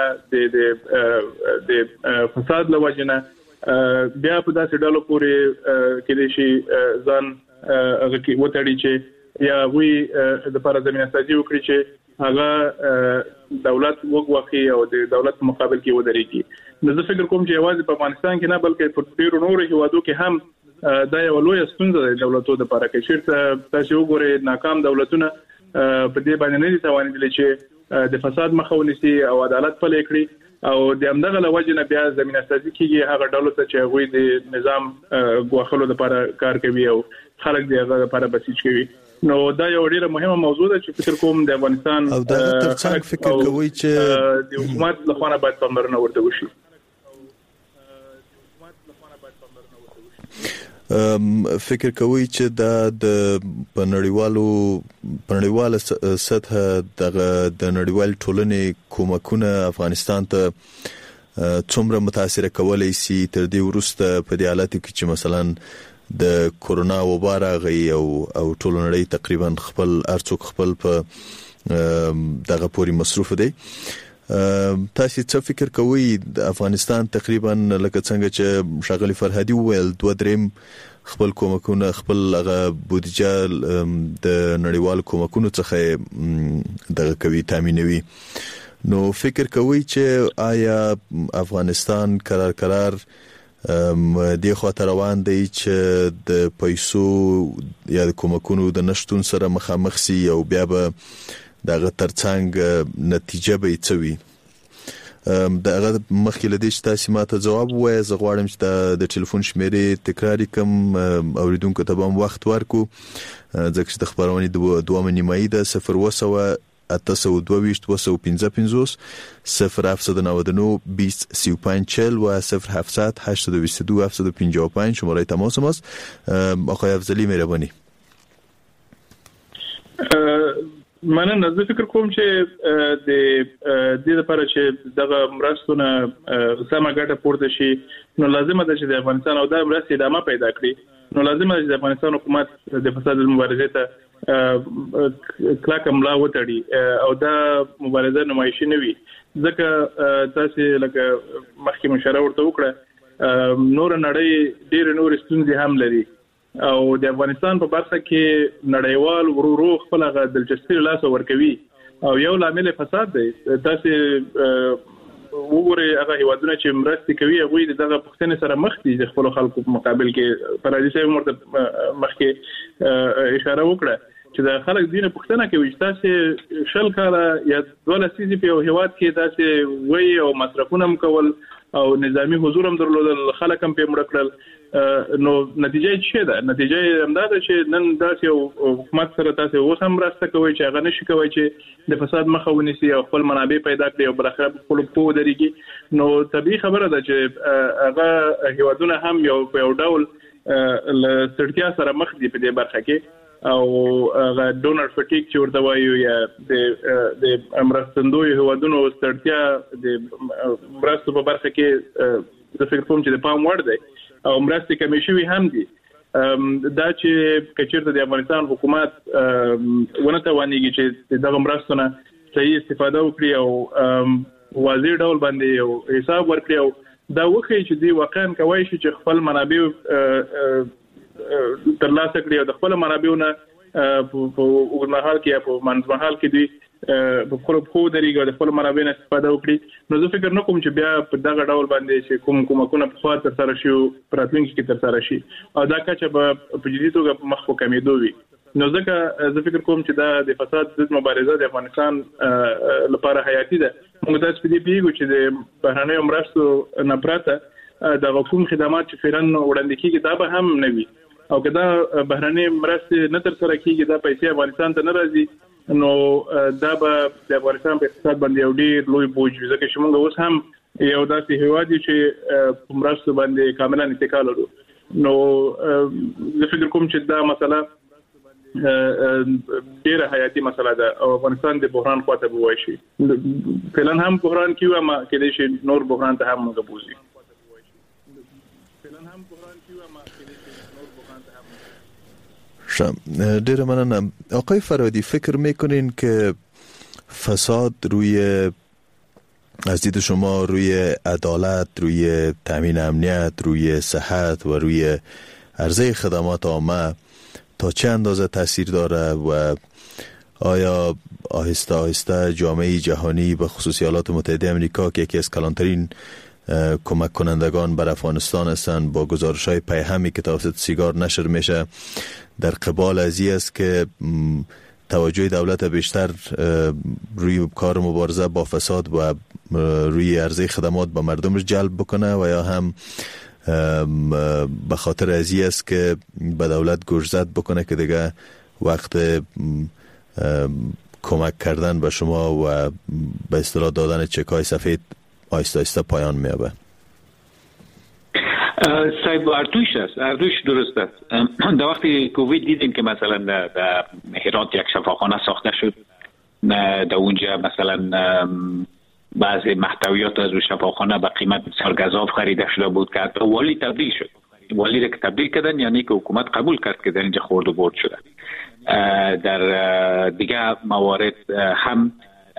نه د فساد له وجې نه بیا په داسې ډلو پورې کېدای شي ځان هغه کې وتړي چې یا وی د لپاره زمينه سازي وکړي چې هغه دولت وګوخي او د دولت مقابل کې ودرېږي. نو زه فکر کوم چې یوازې په افغانستان کې نه بلکې په ډیرو نورو هیوادو کې هم دا یو لوی ستونزه ده دولتونو لپاره کې چې تاسو وګورئ ناکام دولتونه په دې باندې نه دي توانیدل چې د فساد مخه ونیسي او عدالت پلي کړي او د همدغه لوجه نه بیا زمينه سازي کیږي هغه ډول ته چې غوي د نظام غوښلو لپاره کار کوي او خلک د هغه لپاره بسیج کوي نو دا یو ډیره مهمه موضوع ده چې فکر کوم د افغانستان او دا ترڅنګ فکر کوي چې د حکومت لخوا باید پاملرنه ورته وشي. فکر کوي چې دا د نړیواله سطح د نړیوال ټولنې کومکونه افغانستان ته څومره متاثر کولای شي تر دې وروسته په دې حالت کې چې مثلا د کورونا وبا راغی او ټول نړۍ تقریبا خپل ارڅوک خپل په دغه پوری مصروف دی. تاسو څه فکر کوئ د افغانستان تقریبا لکه څنګه چې شاغلی فرهادي وویل 2-3 خپل کومکونه خپل هغه بودیجه د نړیوال کومکونو څخه دغه کوي تامینوي نو فکر کوئ چې آیا افغانستان قرار د خاطر روان دی چې د پیسو یا د کومکونو د نشټون سره مخامخ سي او بیا به دغه ترڅنګ نتیجه به یې دغه مخکې لدی چې تاسو ماته جواب وایي زه غواړم چې د ټلیفون شمیرې تکرار کوم اوریدونکو ته به وخت ورکو ځکه چې د خبرونې دوه نیمایي ده 0 822 255 0799 20 35 و 0700 822 755 شماره تماس ماست. آقای افضلی مهربانی. مننه. زه فکر کوم چې د دې لپاره چې دغه مرستونه سمه ګټه پورته شي نو لازمه ده چې د افغانستان او د مرستې ادامه پیدا کړي نو لازمه ده چې د افغانستان حکومت د فساد مبارزې ته کلک ملا وتړي او دا مبارزه نمایشي نه وي ځکه تاسو لکه مخکې مشوره ورته وکړه نور نړۍ ډېر نور ستونزې هم لري او د افغانستان په برخه کې نړیوال ورورو خپل غ دلچسپي لاس ورکوي او یو لامل فساد دی. تاسو وګورئ هغه هیوادونه چې مرستې کوي هغه دغه پښتنې سره مخ دي د خپل خلکو په مقابل کې فرادي صاحب مرته مخکې اشاره وکړه چې د خلک دینه پښتنه کوي چې تاسو شل کاله یا 12 سیزي په هیواد کې تاسو وایي او مصرفونه مکول او نظامی حضور هم درلودل خلک هم په مړ کړل نو نتیجه څه ده؟ نتیجه همدا ده چې نن داسې حکومت سره تاسو اوس هم راسته کوي چې هغه نشي کوي چې د فساد مخه ونیسي او خپل منابع پیدا کړي او برخه خپل په درېږي نو طبيعي خبره ده چې هغه هیوادونه هم یو ډول لستړتیا سره مخ دي په دې برخه کې او هغه ډونر فټیک چې ورته وایي یا د امرستندوی هیوادونو ستړتیا د مرستو په برخه کې د فکر کوم چې د پام وړ دی او مرستې کمیشوي هم دي دا چې کچیرته د افغانستان حکومت ونه توانېږي چې دغه مرستونه صحیح استفاده وکړي او واضح ډول باندې او حساب ورکړي او دا وخی چې دی واقعا کوي چې خپل منابع ترلاسه کړي او د خپل منابعونه په وګړمحل کې یا په منځمحل کې دی په خپل خو درېږي د خپل منابع نه استفاده وکړي نو زه فکر نه کوم چې بیا په دغه ډول باندې چې کومکونه په خاطر سره شي پراتلونکي کې تر سره شي او دا کچه په جدي توګه مخ په کمیدو وي نو ځکه زه فکر کوم چې دا د فساد ضد مبارزه د افغانستان لپاره حیاتي ده. موږ تاسو په دې پیګو چې د بهرنیو مرستو نه پرته د حکومت خدمات چې فعلا وړاندې کیږي دا به هم نه وي او کدا بهرنی مرستې نه تر سره کیږي دا پیسې افغانستان ته نه راځي نو دا به د افغانستان په اقتصاد باندې یو ډیر لوی بوج وي ځکه چې موږ اوس هم یو داسې هیواد چې مرستو باندې کاملا اتکال لرو نو زه فکر کوم چې دا مسله ډیره حیاتي مسله ده او افغانستان د بحران خواته بوای شي فعلا هم بحران کیو ما کېدې شي نور بحران ته هم موږ بوزي ډیره مننه. آقای فرهادی فکر میکنین که فساد روی از دید شما روی عدالت روی تامین امنیت روی صحت و روی عرضه خدمات عامه تا چه اندازه تاثیر داره و آیا آهسته آهسته جامعه جهانی به خصوص ایالات متحده آمریکا که یکی از کلانترین کمک کنندگان بر افغانستان هستند. با گزارش‌های پیهمی که توسط سیگار نشر میشه در قبال ازی است که توجه دولت بیشتر روی کار مبارزه با فساد و روی عرضه خدمات به مردمش جلب بکنه و یا هم به خاطر ازی است که به دولت گوشزد بکنه که دیگه وقت کمک کردن به شما و به اصطلاح دادن چک‌های سفید آیسته آیسته پایان میابه؟ صاحب اردوش درست است. در وقتی کووید دیدیم که مثلا در هرات یک شفاخانه ساخته شد، در اونجا مثلا بعضی محتویات از شفاخانه به قیمت بسیار گزاف خریده شده بود که حتی والی تبدیل شد. والی را که تبدیل کردن یعنی که حکومت قبول کرد که در اینجا خورد و برد شده. در دیگه موارد هم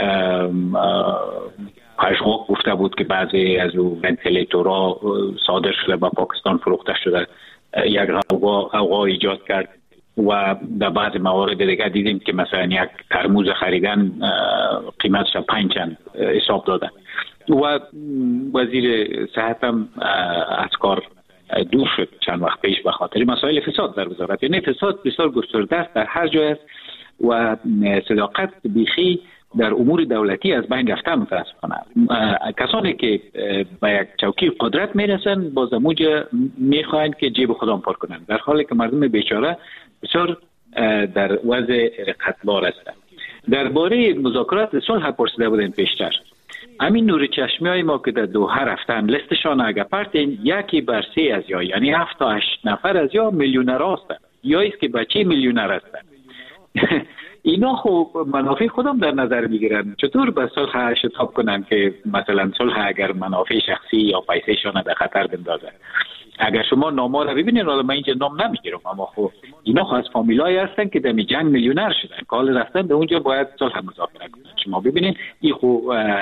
پژواک گفته بود که بعضی از او ونتیلیتورها صادر شده با پاکستان فروخته شده، یک غوغا ایجاد کرد. و در بعض موارد دیگه دیدیم که مثلا یک ترموز خریدن قیمتش 5 چند حساب دادن و وزیر صحت هم از کار دور شد چند وقت پیش به خاطر مسائل فساد در وزارت. یعنی فساد بسیار گسترده است، در هر جای است و صداقت بیخی در امور دولتی از بین رفته متاسفانه. کسانی که به یک چوکی قدرت میرسن باز اموجه میخواهند که جیب خودم پر کنند، در حالی که مردم بیچاره بسیار در وضع رقتبار هستند. درباره مذاکرات صلح پرسیده بودن پیشتر. همین نور چشمی های ما که در دوحه رفتن لیستشان اگه پرتین 1/3 از یا یعنی 7 تا 8 نفر از یا میلیونر هستند یا است که بچه میلیونر هستند. اینا خب منافع خودم در نظر میگیرن. چطور به صلح شتاب کنن که مثلا صلح اگر منافع شخصی یا پیسه‌شان در خطر بندازه؟ اگر شما نام‌ها رو ببینید، حالا من اینجا نام نمیگیرم، اما خب اینا خب از فامیلای هستن که در جنگ میلیونر شدن، کال رفتن به اونجا باید صلح مذاکره کنن. شما ببینید این خب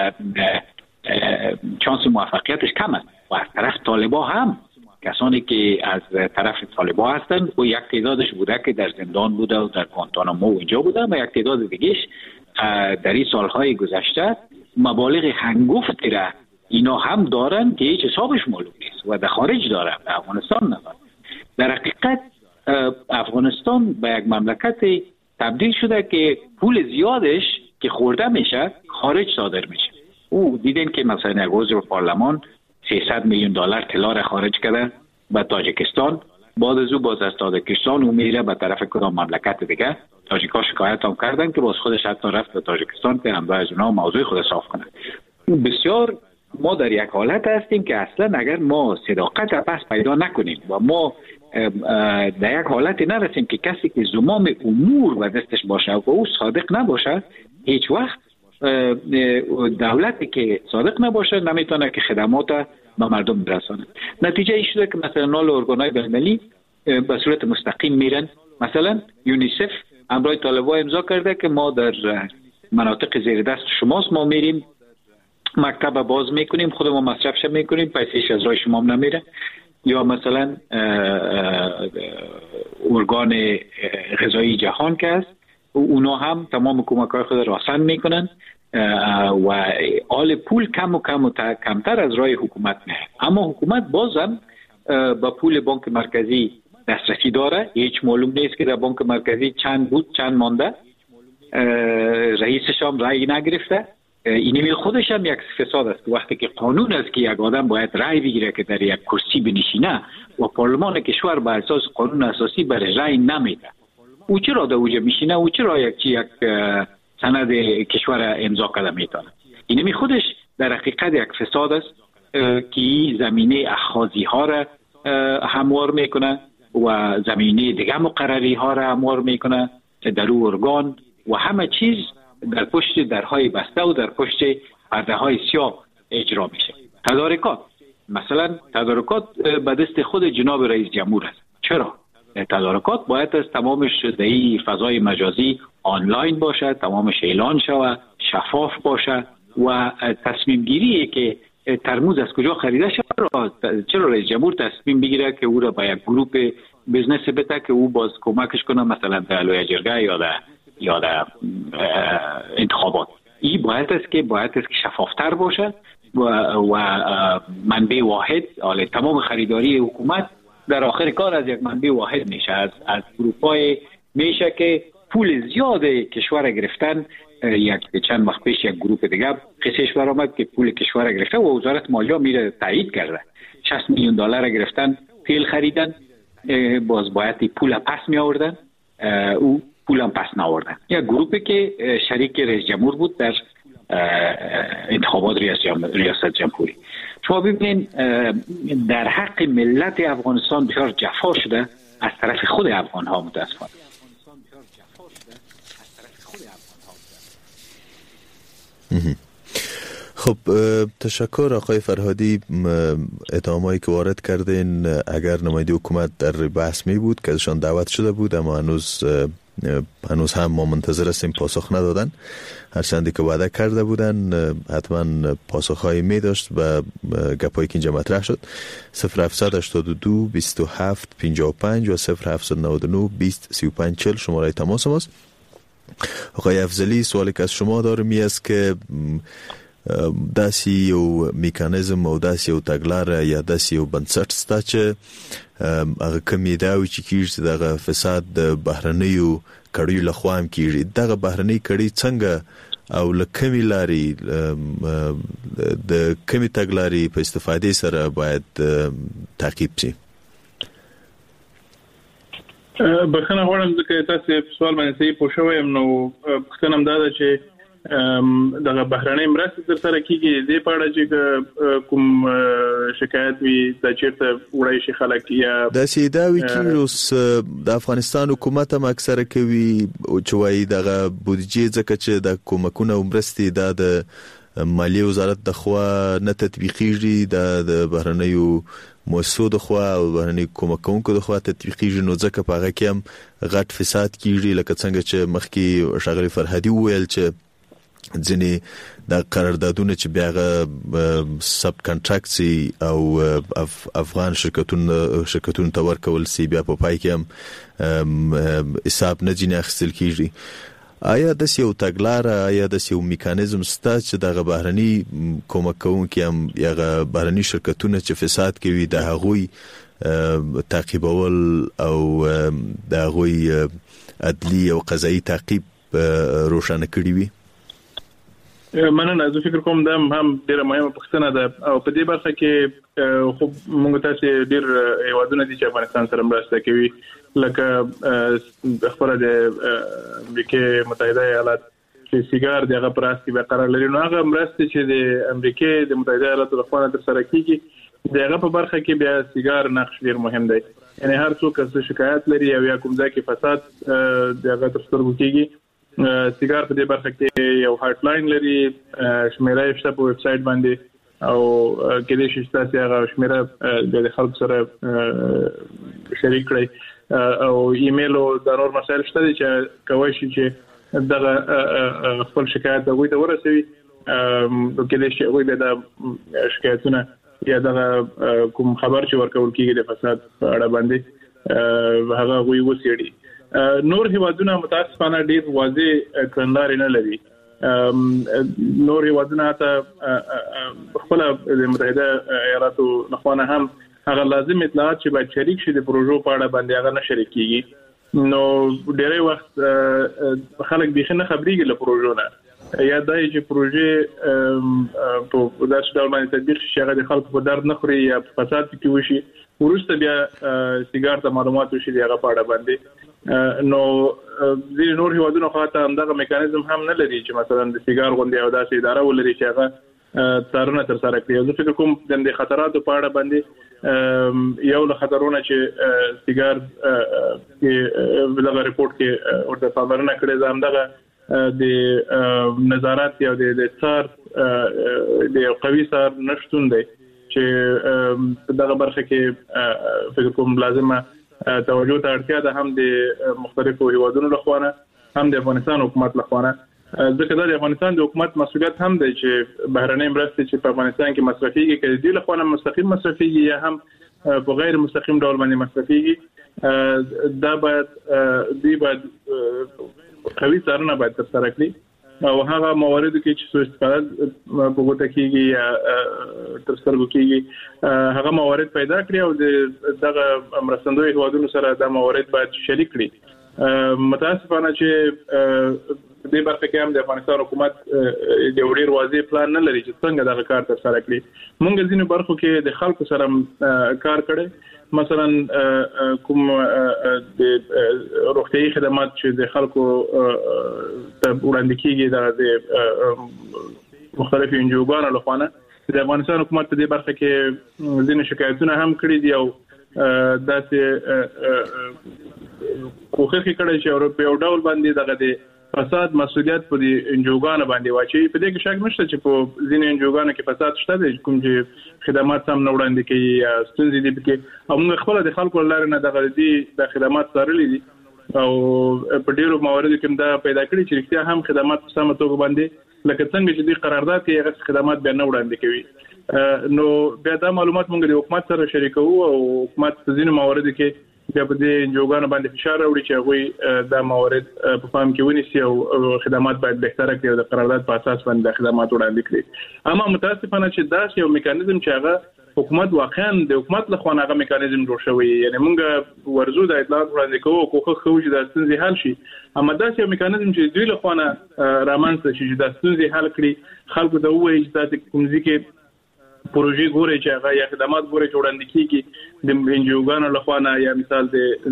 چانس موفقیتش کم است. و از طرف طالبا هم کسانی که از طرف طالبا هستند و یک تعدادش بوده که در زندان بوده و در گوانتانامو و اینجا بوده و یک تعداد دیگهش در این سالهای گذشته مبالغ هنگفتی را اینا هم دارن که هیچ حسابش معلوم نیست و در خارج دارن، در افغانستان ندارن. در حقیقت افغانستان به یک مملکت تبدیل شده که پول زیادش که خورده میشه خارج صادر میشه. او دیدین که مثلا یک عضو پارلمان 300 میلیون دلار طلا را خارج کرده به تاجیکستان، بعد از او باز از تاجیکستان او میره به طرف کدام مملکت دیگه. تاجیکا شکایت هم کردن که باز خودش حتی رفت به تاجیکستان که همراه از اونا موضوع خود صاف کنه. بسیار ما در یک حالت هستیم که اصلا اگر ما صداقت پس پیدا نکنیم و ما در یک حالتی نرسیم که کسی که زمام امور و دستش باشه و او صادق نباشه، هیچ وقت دولتی که صادق نباشه نمیتونه که خدمات به مردم برسانه. نتیجه این شده که مثلا نال ارگانهای بین‌المللی به صورت مستقیم میرن. مثلا یونیسف همراه طالبان امضا کرده که ما در مناطق زیر دست شماست، ما میریم مکتب باز میکنیم، خودمون مصرفش میکنیم، پیسهش از راه شما هم نمیره. یا مثلا ارگان غذایی جهان که است اونا هم تمام کمک‌های خود راسن میکنن و آل پول کمتر از راه حکومت نه. اما حکومت بازم با پول بانک مرکزی دسترسی داره. هیچ معلوم نیست که در بانک مرکزی چند بود چند مانده. رئیسش هم رأی نگرفته. اینمی خودش هم یک فساد است. وقتی که قانون است که یک آدم باید رأی بگیره که در یک کرسی بنشینه و پارلمان کشور بر اساس قانون اساسی برای رأی نمیده، او چرا در اوجه میشینه؟ او چرا یک سند کشور امضا کرده میتونه؟ اینمی خودش در حقیقت یک فساد است که زمینه اخاذی ها را هموار میکنه و زمینه دیگه مقرری ها را هموار میکنه در او ارگان و همه چیز در پشت درهای بسته و در پشت پرده های سیاه اجرا میشه. تدارکات، مثلا تدارکات به دست خود جناب رئیس جمهور است. چرا؟ تدارکات باید از تمامش در فضای مجازی آنلاین باشه، تمامش اعلان شود، شفاف باشه و تصمیم گیری که ترموز از کجا خریده شود چرا رئیس جمهور تصمیم بگیره که او را به یک گروپ بزنس بده که او باز کمکش کنه مثلا در لوی جرگه یا در انتخابات. این باید است که شفافتر باشه و منبع واحد، حالا تمام خریداری حکومت در آخر کار از یک منبع واحد میشه، از اروپای میشه که پول زیاد کشور گرفتن. یک چند وقت پیش یک گروه دیگه قصهش برآمد که پول کشور گرفته و وزارت مالیه میره تایید کرده 60 میلیون دلار گرفتن تیل خریدن، باز باید پول پس می آوردن، او پولم پس نآوردن. یک گروهی که شریک رئیس جمهور بود در انتخابات ریاست جمهوری. شما ببینید در حق ملت افغانستان بسیار جفا شده از طرف خود افغان ها متاسفانه. خب تشکر آقای فرهادی. اتهامایی که وارد کردین اگر نماینده حکومت در بحث می بود که ازشان دعوت شده بود، اما هنوز هم ما منتظر هستیم پاسخ ندادن. هرچندی که وعده کرده بودن حتما پاسخهایی می داشت و گپایی که اینجا مطرح شد. 0782 27 55 و 0799 20 35 40 شماره تماس ماست. آقای افضلی، سوالی که از شما دارم می است که داسې یو میکانیزم او داسې یو تګلاره یا داسې یو بنسټ سته چې هغه کمی دا وي چې کېږي دغه فساد د بهرنیو کړیو لخوا هم کېږي. دغه بهرنۍ کړۍ څنګه او له کمې لارې د کمې تګلارې په استفادې سره باید تعقیب شي؟ بخښنه غواړم ځکه تاسو سوال باندې صحیح پوه شوی یم. نو پوښتنه هم دا ده چې دغه بهرنۍ مرستې تر سره کیږي دې په اړه چې کوم شکایت وي د چیرته وړای شي خلک یا داسې دا وی چې اوس د افغانستان حکومت هم اکثره کوي چې وایي دغه بودجې ځکه چې د کومکونه او مرستې د مالیې وزارت د خوا نه تطبیقیږي، د بهرنیو مؤسسو د خوا او بهرنیو کومکونکو د خوا تطبیقیږي، نو ځکه په هغه کې هم غټ فساد کیږي. لکه څنګه چې مخکې ښاغلي فرهادي وویل چې ځینې د قراردادونه چې بیا سب کنټراکټ او افغان شرکتونو ته ورکول سي، بیا په پای کې هم حساب نه ځینې اخیستل کیږي. آیا داسې یو تګلاره یا داسې یو میکانیزم شته چې دغه بهرني کومک کوونکي هم یا بهرني شرکتونه چې فساد کوي د هغوی تعقیبول او د هغوی عدلی او قضایي تعقیب روښانه کړي وي؟ مننه. زه فکر کوم دا هم ډیره مهمه پوښتنه ده او په دې برخه کې خو موږ تاسو ډیر هیوادونه دي چې افغانستان سره مرسته کوي، لکه خبره د امریکا متحده ایالات چې سیګار دغه پراس کې برقرار لري. نو هغه مرسته چې د امریکا د متحده ایالاتو لخوا تر سره کیږي دغه په برخه کې بیا سیګار نقش ډیر مهم دی. یعنی هر څوک چې شکایت لري او یا کوم ځای کې فساد دغه تر سترګو کیږي، سیګار په دې برخه کې یو هاټ لاین لري، شمیره شته په ویب سټ باندې او کې دې شي تاسو هغه شمیره د خلکو سره شریک کړئ او ایمیل او د نور مسایل شته چې کوي چې دغه خپل شکایت هغوی ته ورسوي، کې دې شي هغوی به د شکایتونه یا دغه کوم خبر چې ورکول کیږي د فساد په اړه باندې هغه هغوی وسیړي. نور هیوادونه متاسفانه ډیر واضح کړنلارې نه لري. نور هیوادونه ته خپل د متحده ایالاتو لخوا هم هغه لازم اطلاعات چې باید شریک شي د پروژو په اړه باندې هغه نه شریک کیږي. نو ډیری وخت خلک به نه خبريږي له پروژو نه، یا دای چې پروژې په داسې ډول باندې تطبیق شي هغه د خلکو په درد نه خوري یا فساد کې وشي، ورسته بیا سیګار ته معلومات وشي هغه په اړه باندې. نو ځینې نور هیوادونه خو ته همدغه میکانیزم هم نه لري چې مثلا د سیګار غونډې او داسې اداره ولري چې هغه څارنه تر سره کړي. زه فکر کوم د خطراتو په اړه باندې یو له خطرونو چې سیګار کې دغه ریپورت کې ورته خبرونه کړې ده همدغه د نظارت یا د څار د قوي څار نشټون دی چې دغه برخه کې فکر کوم لازمه توجه ته اړتیا ده، هم د مختلفو هیوادونو لخوا نه هم د افغانستان حکومت لخوا نه، ځکه دا د افغانستان د حکومت مسؤلیت هم دی چې بهرنۍ مرستې چې په افغانستان کې مصرفيږي کله دې لخوا نه مستقیم مصرفيږي یا هم په غیر مستقیم ډول باندې مصرفيږي، دا باید قوي څارنه باید تر سره کړي او هغه مواردو کې چې سوء استفاده په ګوته کېږي یا تر سترګو کېږي هغه موارد پیدا کړي او دغه مرستندوی هیوادونو سره دا موارد باید شریک کړي. متاسفانه چې دې برخه کې هم د افغانستان حکومت د ډېر واضح پلان نه لري چې څنګه دغه کار تر سره کړي. موږ ځینې برخو کې د خلکو سره کار کړی، مثلا کوم د روغتیايي خدمات چې د خلکو ته وړاندې کیږي د مختلفو انجوګانو لخوا د افغانستان حکومت په دې برخه کې ځینې شکایتونه هم کړي دي او داسې کوښښ کړی چې په یو ډول باندې دغه د فساد مسؤلیت په دې انجوګانو باندې واچي. په دې کې شک نشته چې په ځینې انجوګانو کې فساد شته دي، کوم چې خدمات هم نه وړاندې کوي یا ستونزې دي پکې، او موږ خپل د خلکو لپاره نه د خدمات څارلې دي او په ډیرو مواردو کې دا پیدا کړی چې رښتیا هم خدمات په سمه توګه باندې لکه څنګه چې د قرارداد کې هغه خدمات به نه وړاندې کوي. نو بیا دا معلومات موږ د حکومت سره شریکو او حکومت په ځینو مواردو کې بیا په دې انجوګانو باندې فشار راوړي چې هغوی دا موارد په پام کې ونیسي او خدمات باید بهتره کړي او د قرارداد په اساس باندې د خدمات وړاندې کړي. اما متاسفانه چې دا یو میکانیزم چې هغه حکومت واقعا د حکومت له خوا هغه میکانیزم جوړ شوی، یعنی موږ ورزو د اطلاعات وړاندې کوو کوښښ کوو چې د ستونزې حل شي، اما دا یو میکانیزم چې دوی له خوا رامنځته شي چې د ستونزې حل کړي، خلکو ته ووایي چې تاسو کوم ځای کې پروژې ګوري چې هغه یا خدمات ګوري چې وړاندې کیږي د انجوګانو لخوا نه یا مثال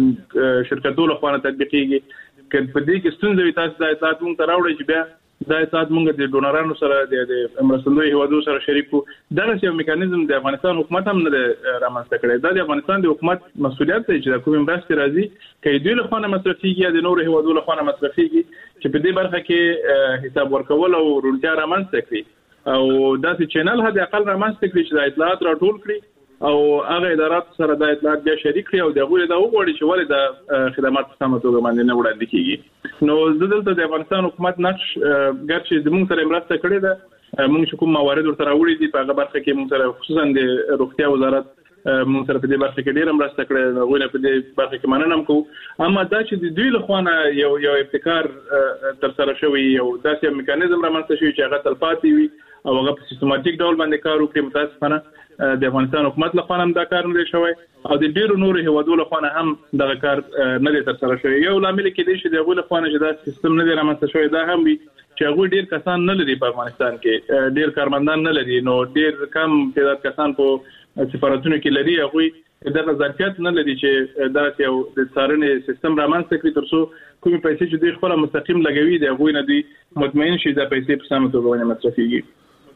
د شرکتونو لخوا نه تطبیقيږي. که په دې کې ستونزې وي تاسو د اطلاعات موږ ته راوړئ چې بیا د اطلاعات موږ د ډونرانو سره د مرستندوی هیوادونو سره شریکو. دغه یو میکانیزم د افغانستان حکومت هم نه رامنځته کړی. دا د افغانستان د حکومت مسؤلیت دی چې د کوم مرستې راځي کې دوی له خوا نه مصرفيږي یا د نورو هیوادونو له خوا نه مصرفيږي چې په دې برخه کې حساب ورکول او روڼتیا رامنځته کړي او داسې چینل هدا اقل رامنځته کړي چې د اطلاعات راټول کړي او هغه ادارات سره د اطلاعات بیا شریک کړي او دغه دا وغوړي چې ولې د خدمات په سمه توګه باندې نه وړاندې کیږي. نو دلته د افغانستان حکومت نقش ګرځي د موږ سره مرسته کړې ده. موږ کوم موارد ورته راوړي دي په هغه برخه کې موږ سره خصوصا د روغتیا وزارت موږ سره په دې برخه کې ډیر مرسته کړې، غوښنه په دې برخه کې مننه کوم. اما دا چې د دوی له خوا نه یو ابتکار تر سره شوی او داسې میکانیزم رامنځته شوی چې هغه تلپاتې وي او هغه په سیستماتیک ډول باندې کار وکړي، متاسفانه د افغانستان حکومت له خوا هم دا کار نه شوی او د ډیرو نورو هیوادونو له خوا هم دغه کار نه تر سره شوی. یو لامل کې دی چې دغه له خوا نه دا سیستم نه رامنځته شوی، دا هم وي چې هغه ډیر کسان نه لري په افغانستان کې، ډیر کارمندان نه لري، نو ډیر کم تعداد کسان په سفارتونو کې لري، هغه دغه ظرفیت نه لري چې دا یو د څارنې سیستم رامنځته کړي ترڅو کومې پیسې چې دوی خپل مستقیم لګوي دی هغه نه دی مطمئن شي دا پیسې په سمه توګه باندې مصرفيږي.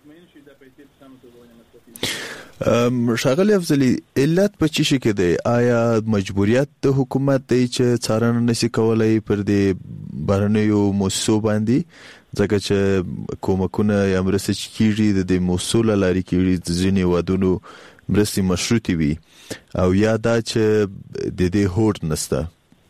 ښاغلی افضلي، علت په چی شي کې دی؟ آیا مجبوریت د حکومت دی چې څارنه نشي کولای پر دې بهرنیو موسسو باندې، ځکه چې کومکونه یا مرستې چې کیږي د موسسو لاري کیږي د ځینې وادونو مرستې مشروطي وي، او یا دا چې د دې هوډ نشته؟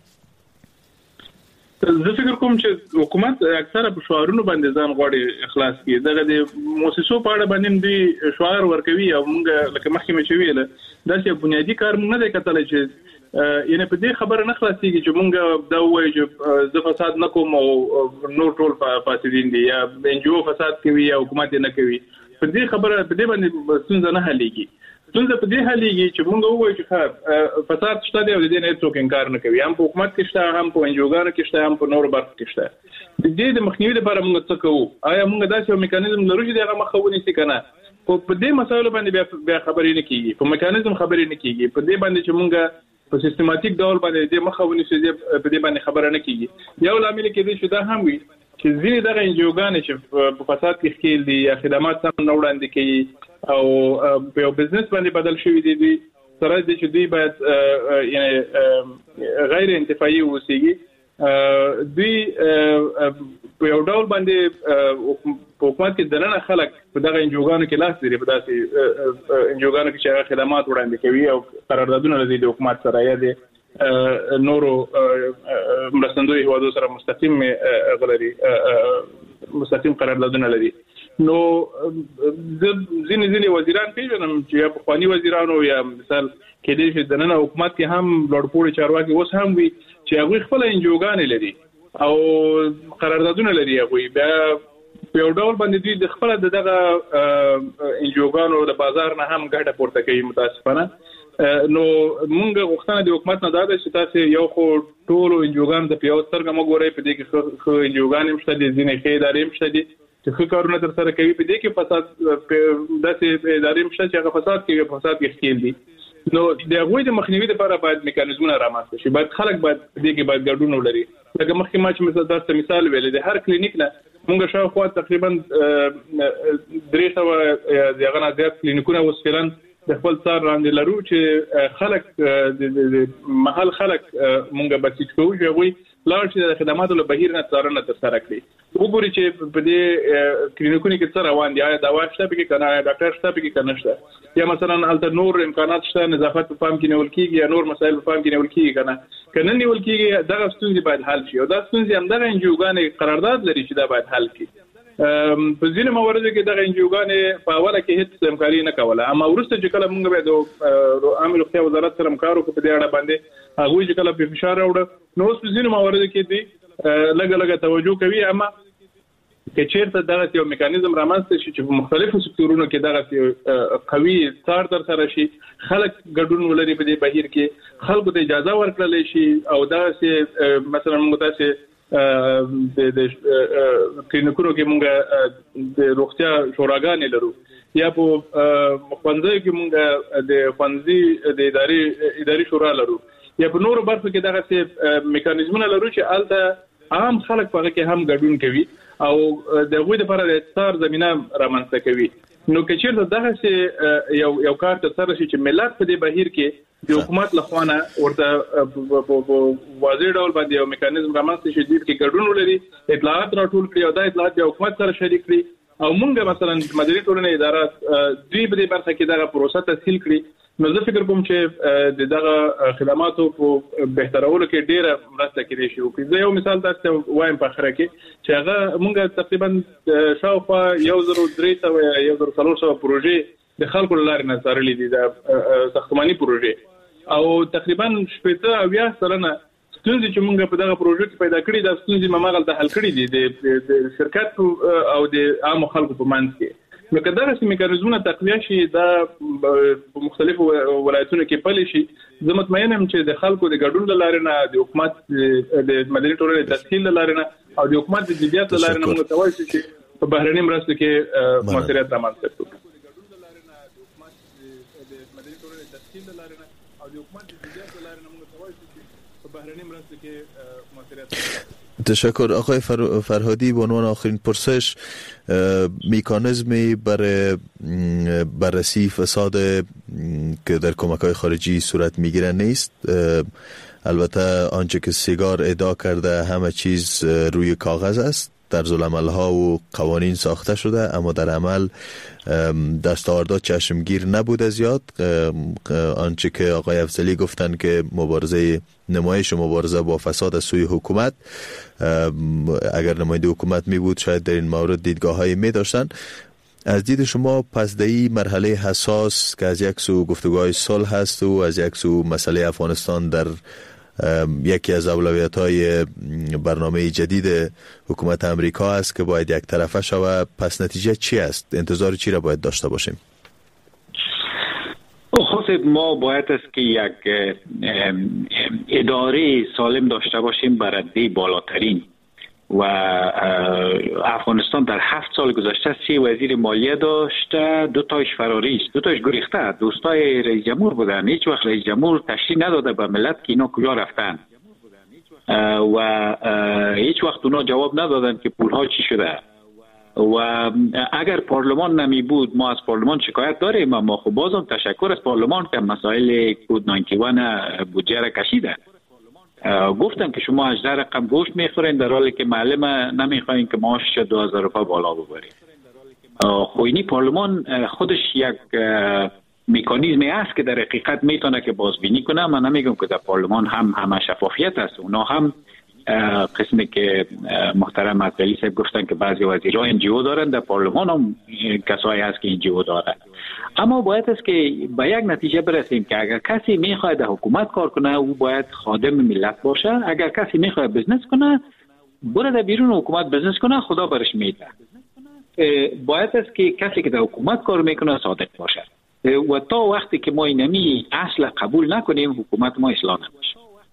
زه فکر کوم چې حکومت اکثره په شعارونو باندې ځان غواړي اخلاص کړي. دغه د موسسو په اړه باندې دوی شعار ورکوي او موږ لکه مخکې مې چې ویل دا چې بنیادی کار موږ نه دی کتلی چې یعنی په دې خبره نه خلاصيږي چې موږ دا وایو چې زه فساد نه کوم او نور ټول فاسدین دي یا ان جی او فساد کوي یا حکومت نه کوي. په دې خبره په دې باندې ستونزه نه حلېږي. ستونزه په دې حلېږي چې موږ وایو چې فساد شته دی او د دې نه څوک انکار نه کوي، هم په حکومت کې شته، هم په انجوګانو کې شته، هم په نورو برخو کې شته. د دې د مخنیوي لپاره موږ څه کوو؟ آیا موږ داسې یو میکانیزم لرو چې دغه مخه ونیسي که نه؟ په دې مسایلو باندې بیا خبرې نه کیږي، په میکانیزم خبرې نه کیږي. په دې باندې چې موږ په سیستماتیک ډول باندې دې مخه ونیسي په دې باندې خبره نه کیږي. یو لامل کې دی چې دا هم وي چې ځینې دغه انجوګانې چې په فساد کې ښکیل دي یا خدمات سم نه وړاندې کوي او په یو بزنس باندې بدل شوي دي، دوی سره دي چې دوی باید یعنی غیر انتفاعي اوسېږي. دوی په یو ډول باندې په حکومت کې دننه خلک په دغه انجوګانو کې لاس لري، په داسې انجوګانو کې چې هغه خدمات وړاندې کوي او قراردادونه لري د حکومت سره یا د نورو مرستندوی هیوادو سره مستقیم قراردادونه لري. نو ځینې وزیران پیژنم چې یا پخواني وزیرانو یا مثال کېدای شي دننه حکومت کې هم لوړپوړي چارواکي اوس هم وي چې هغوی خپله انجوګانې لري او قراردادونه لري هغه بیا په یو ډول باندې دوی د خپل دغه انجوګانو د بازار نه هم ګټه پورته کوي متاسفانه. نو مونږ غوښتنه د حکومت نه ده چې تاسو یو خو ټول انجوګان د پیاو سترګه مګورئ، په دې کې خو انجوګان هم شته دي، ځینې ښې ادارې هم شته دي چې ښه کارونه تر سره کوي، په دې کې فساد داسې ادارې هم شته چې هغه فساد کوي، فساد کې ښکیل دي. نو د هغوی د مخنیوي لپاره باید میکانیزمونه رامنځته شي، باید خلک باید دې کې باید ګډون ولري. لکه مخکې ما چې مثال ویل د هر کلینیک نه مونږ شاوخوا تقریبا 300 دغه نه زیات کلینیکونه اوس فعلا د خپل څار وړاندې لرو چې خلک د محل خلک مونږ بسیج کوو چې هغوی لاړ شي د خدماتو له بهیر نه څارنه ترسره کړي، وګوري چې په دې کلینیکونو کې څه روان دي، آیا دوا شته پکې کنه، آیا ډاکټر شته پکې کنه شته، یا مثلا الته نور امکانات شته، نظافت په پام کې نیول کیږي یا نور مسایل په پام کې نیول کیږي کنه، کنه نیول کیږي. دغه ستونزې باید حل شي او دا ستونزې هم دغه انجوګانې قرارداد لري چې دا باید حل کړي. په ځینې مواردو کې دغه انجوګانې په اوله کې هیڅ همکاري نه کوله، اما وروسته چې کله موږ د عامه روغتیا وزارت سره همکار وکړو په دې اړه باندې هغوی چې کله په فشار راوړه نو اوس په ځینو مواردو کې دي لږه توجه کوي. اما که چیرته دغه یو میکانیزم رامنځته شي چې په مختلفو سکتورونو کې دغه قوي څار تر سره شي، خلک ګډون ولري په دې بهیر کې، خلکو ته اجازه ورکړل شي او دغه مثلا موږ تاسو د کلینیکونو کې موږ د روغتیا شوراګانې لرو، یا په ښوونځیو کې موږ د ښوونځي د اداري شورا لرو، یا په نورو برخو کې دغه میکانیزمونه لرو چې الته عام خلک په هغه کې هم ګډون کوي او د هغوی لپاره د اقتصاد زمینه رامنځته کوي. نو که چیرته دغه یو کار ترسره شي چې ملت په دې بهیر کې د حکومت لخوا نه ورته په واضح ډول باندې یو میکانیزم رامنځته شي چې ګډون ولري، اطلاعات راټول کړي او دا اطلاعات د حکومت سره شریک کړي او موږ مثلا مدني ټولنې ادارات دوی په دې برخه کې دغه پروسه تسهیل کړي. نو زه فکر کوم چې دغه خدماتو په بهترولو کې ډیره مرسته کړي شي. زه یو مثال تاسو وایم په اخره کې چې هغه موږ تقریبا شاوخوا 1300 یا 1400 پروژې د خلکو لپاره نه څارلې دي، د ساختماني پروژې، او تقریبا 70-80% ستونزې چې موږ په دغه پروژه کې پیدا کړې دا ستونزې مماغلته حل کړې دي د شرکت او د عام خلکو په منځ کې. نو که دغه میکانیزمونه تقویه شي دا په مختلفو ولایتونو کې پلي شي، زه مطمئن یم چې د خلکو د ګډون له لارې نه، د حکومت د مدني ټولنې تسهیل له لارې نه او د حکومت د جدیت له لارې نه موږ کولی شو چې په بهرني مرستو کې موثریت رامنځته کړو. تشکر آقای فرهادی. به عنوان آخرین پرسش، میکانیزمی برای بررسی فساد که در کمک‌های خارجی صورت میگیره نیست. البته آنچه که سیگار ادعا کرده همه چیز روی کاغذ است، طرزالعمل‌ها و قوانین ساخته شده، اما در عمل دستاوردها چشمگیر نبوده زیاد. آنچه که آقای افضلی گفتن که نمایش و مبارزه با فساد از سوی حکومت، اگر نماینده حکومت می بود شاید در این مورد دیدگاه‌هایی می داشتن. از دید شما پسدهی مرحله حساس که از یک سو گفتگوهای صلح هست و از یک سو مسئله افغانستان در یکی از اولویت‌های برنامه جدید حکومت امریکا است که باید یک طرفه شود، پس نتیجه چی است؟ انتظار چی را باید داشته باشیم؟ خود ما باید است که یک اداره سالم داشته باشیم بر رده بالاترین و افغانستان در 7 سال گذشته 3 وزیر مالیه داشته، 2 تاش فراری است، 2 تاش گریخته، دوستای رئیس جمهور بودن. هیچ وقت رئیس جمهور تشریح نداده به ملت که اینا کجا رفتن و هیچ وقت اونا جواب ندادن که پولها چی شده. و اگر پارلمان نمی بود، ما از پارلمان شکایت داریم، اما خب بازم تشکر از پارلمان که مسائل کود 91 بودجه را کشیده. گفتم که شما 18 رقم گوشت میخورین در حالی که معلم نمیخواین که معاشش 2000 روپیه بالا ببرید. خوینی پارلمان خودش یک مکانیزمی است که در حقیقت میتونه که بازبینی کنه. من نمیگم که در پارلمان هم همه شفافیت است، اونا هم قسمی که محترم افضلی صاحب گفتن که بعضی وزیرها NGO دارن، در پارلمان هم کسایی هست که NGO دارن. اما باید است که به یک نتیجه برسیم که اگر کسی میخواد در حکومت کار کنه او باید خادم ملت باشه، اگر کسی میخواد بزنس کنه بره در بیرون حکومت بزنس کنه، خدا برش میده. باید است که کسی که در حکومت کار میکنه صادق باشه و تا وقتی که ما اینمی اصل قبول نکنیم حکومت ما اصلاح نمیشه.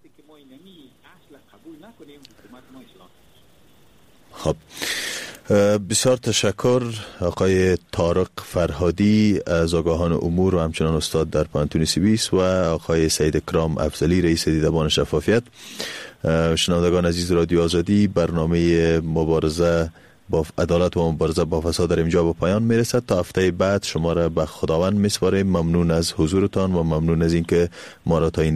خب بسیار تشکر آقای طارق فرهادی از آگاهان امور و همچنان استاد در پانتون سیبیس و آقای سعید کرام افضلی رئیس دیدبان شفافیت. شنوندگان عزیز رادیو آزادی، برنامه مبارزه با عدالت و مبارزه با فساد در اینجا به پایان میرسد. تا هفته بعد شما را به خداوند میسپاریم. ممنون از حضورتان و ممنون از اینکه ما را تا این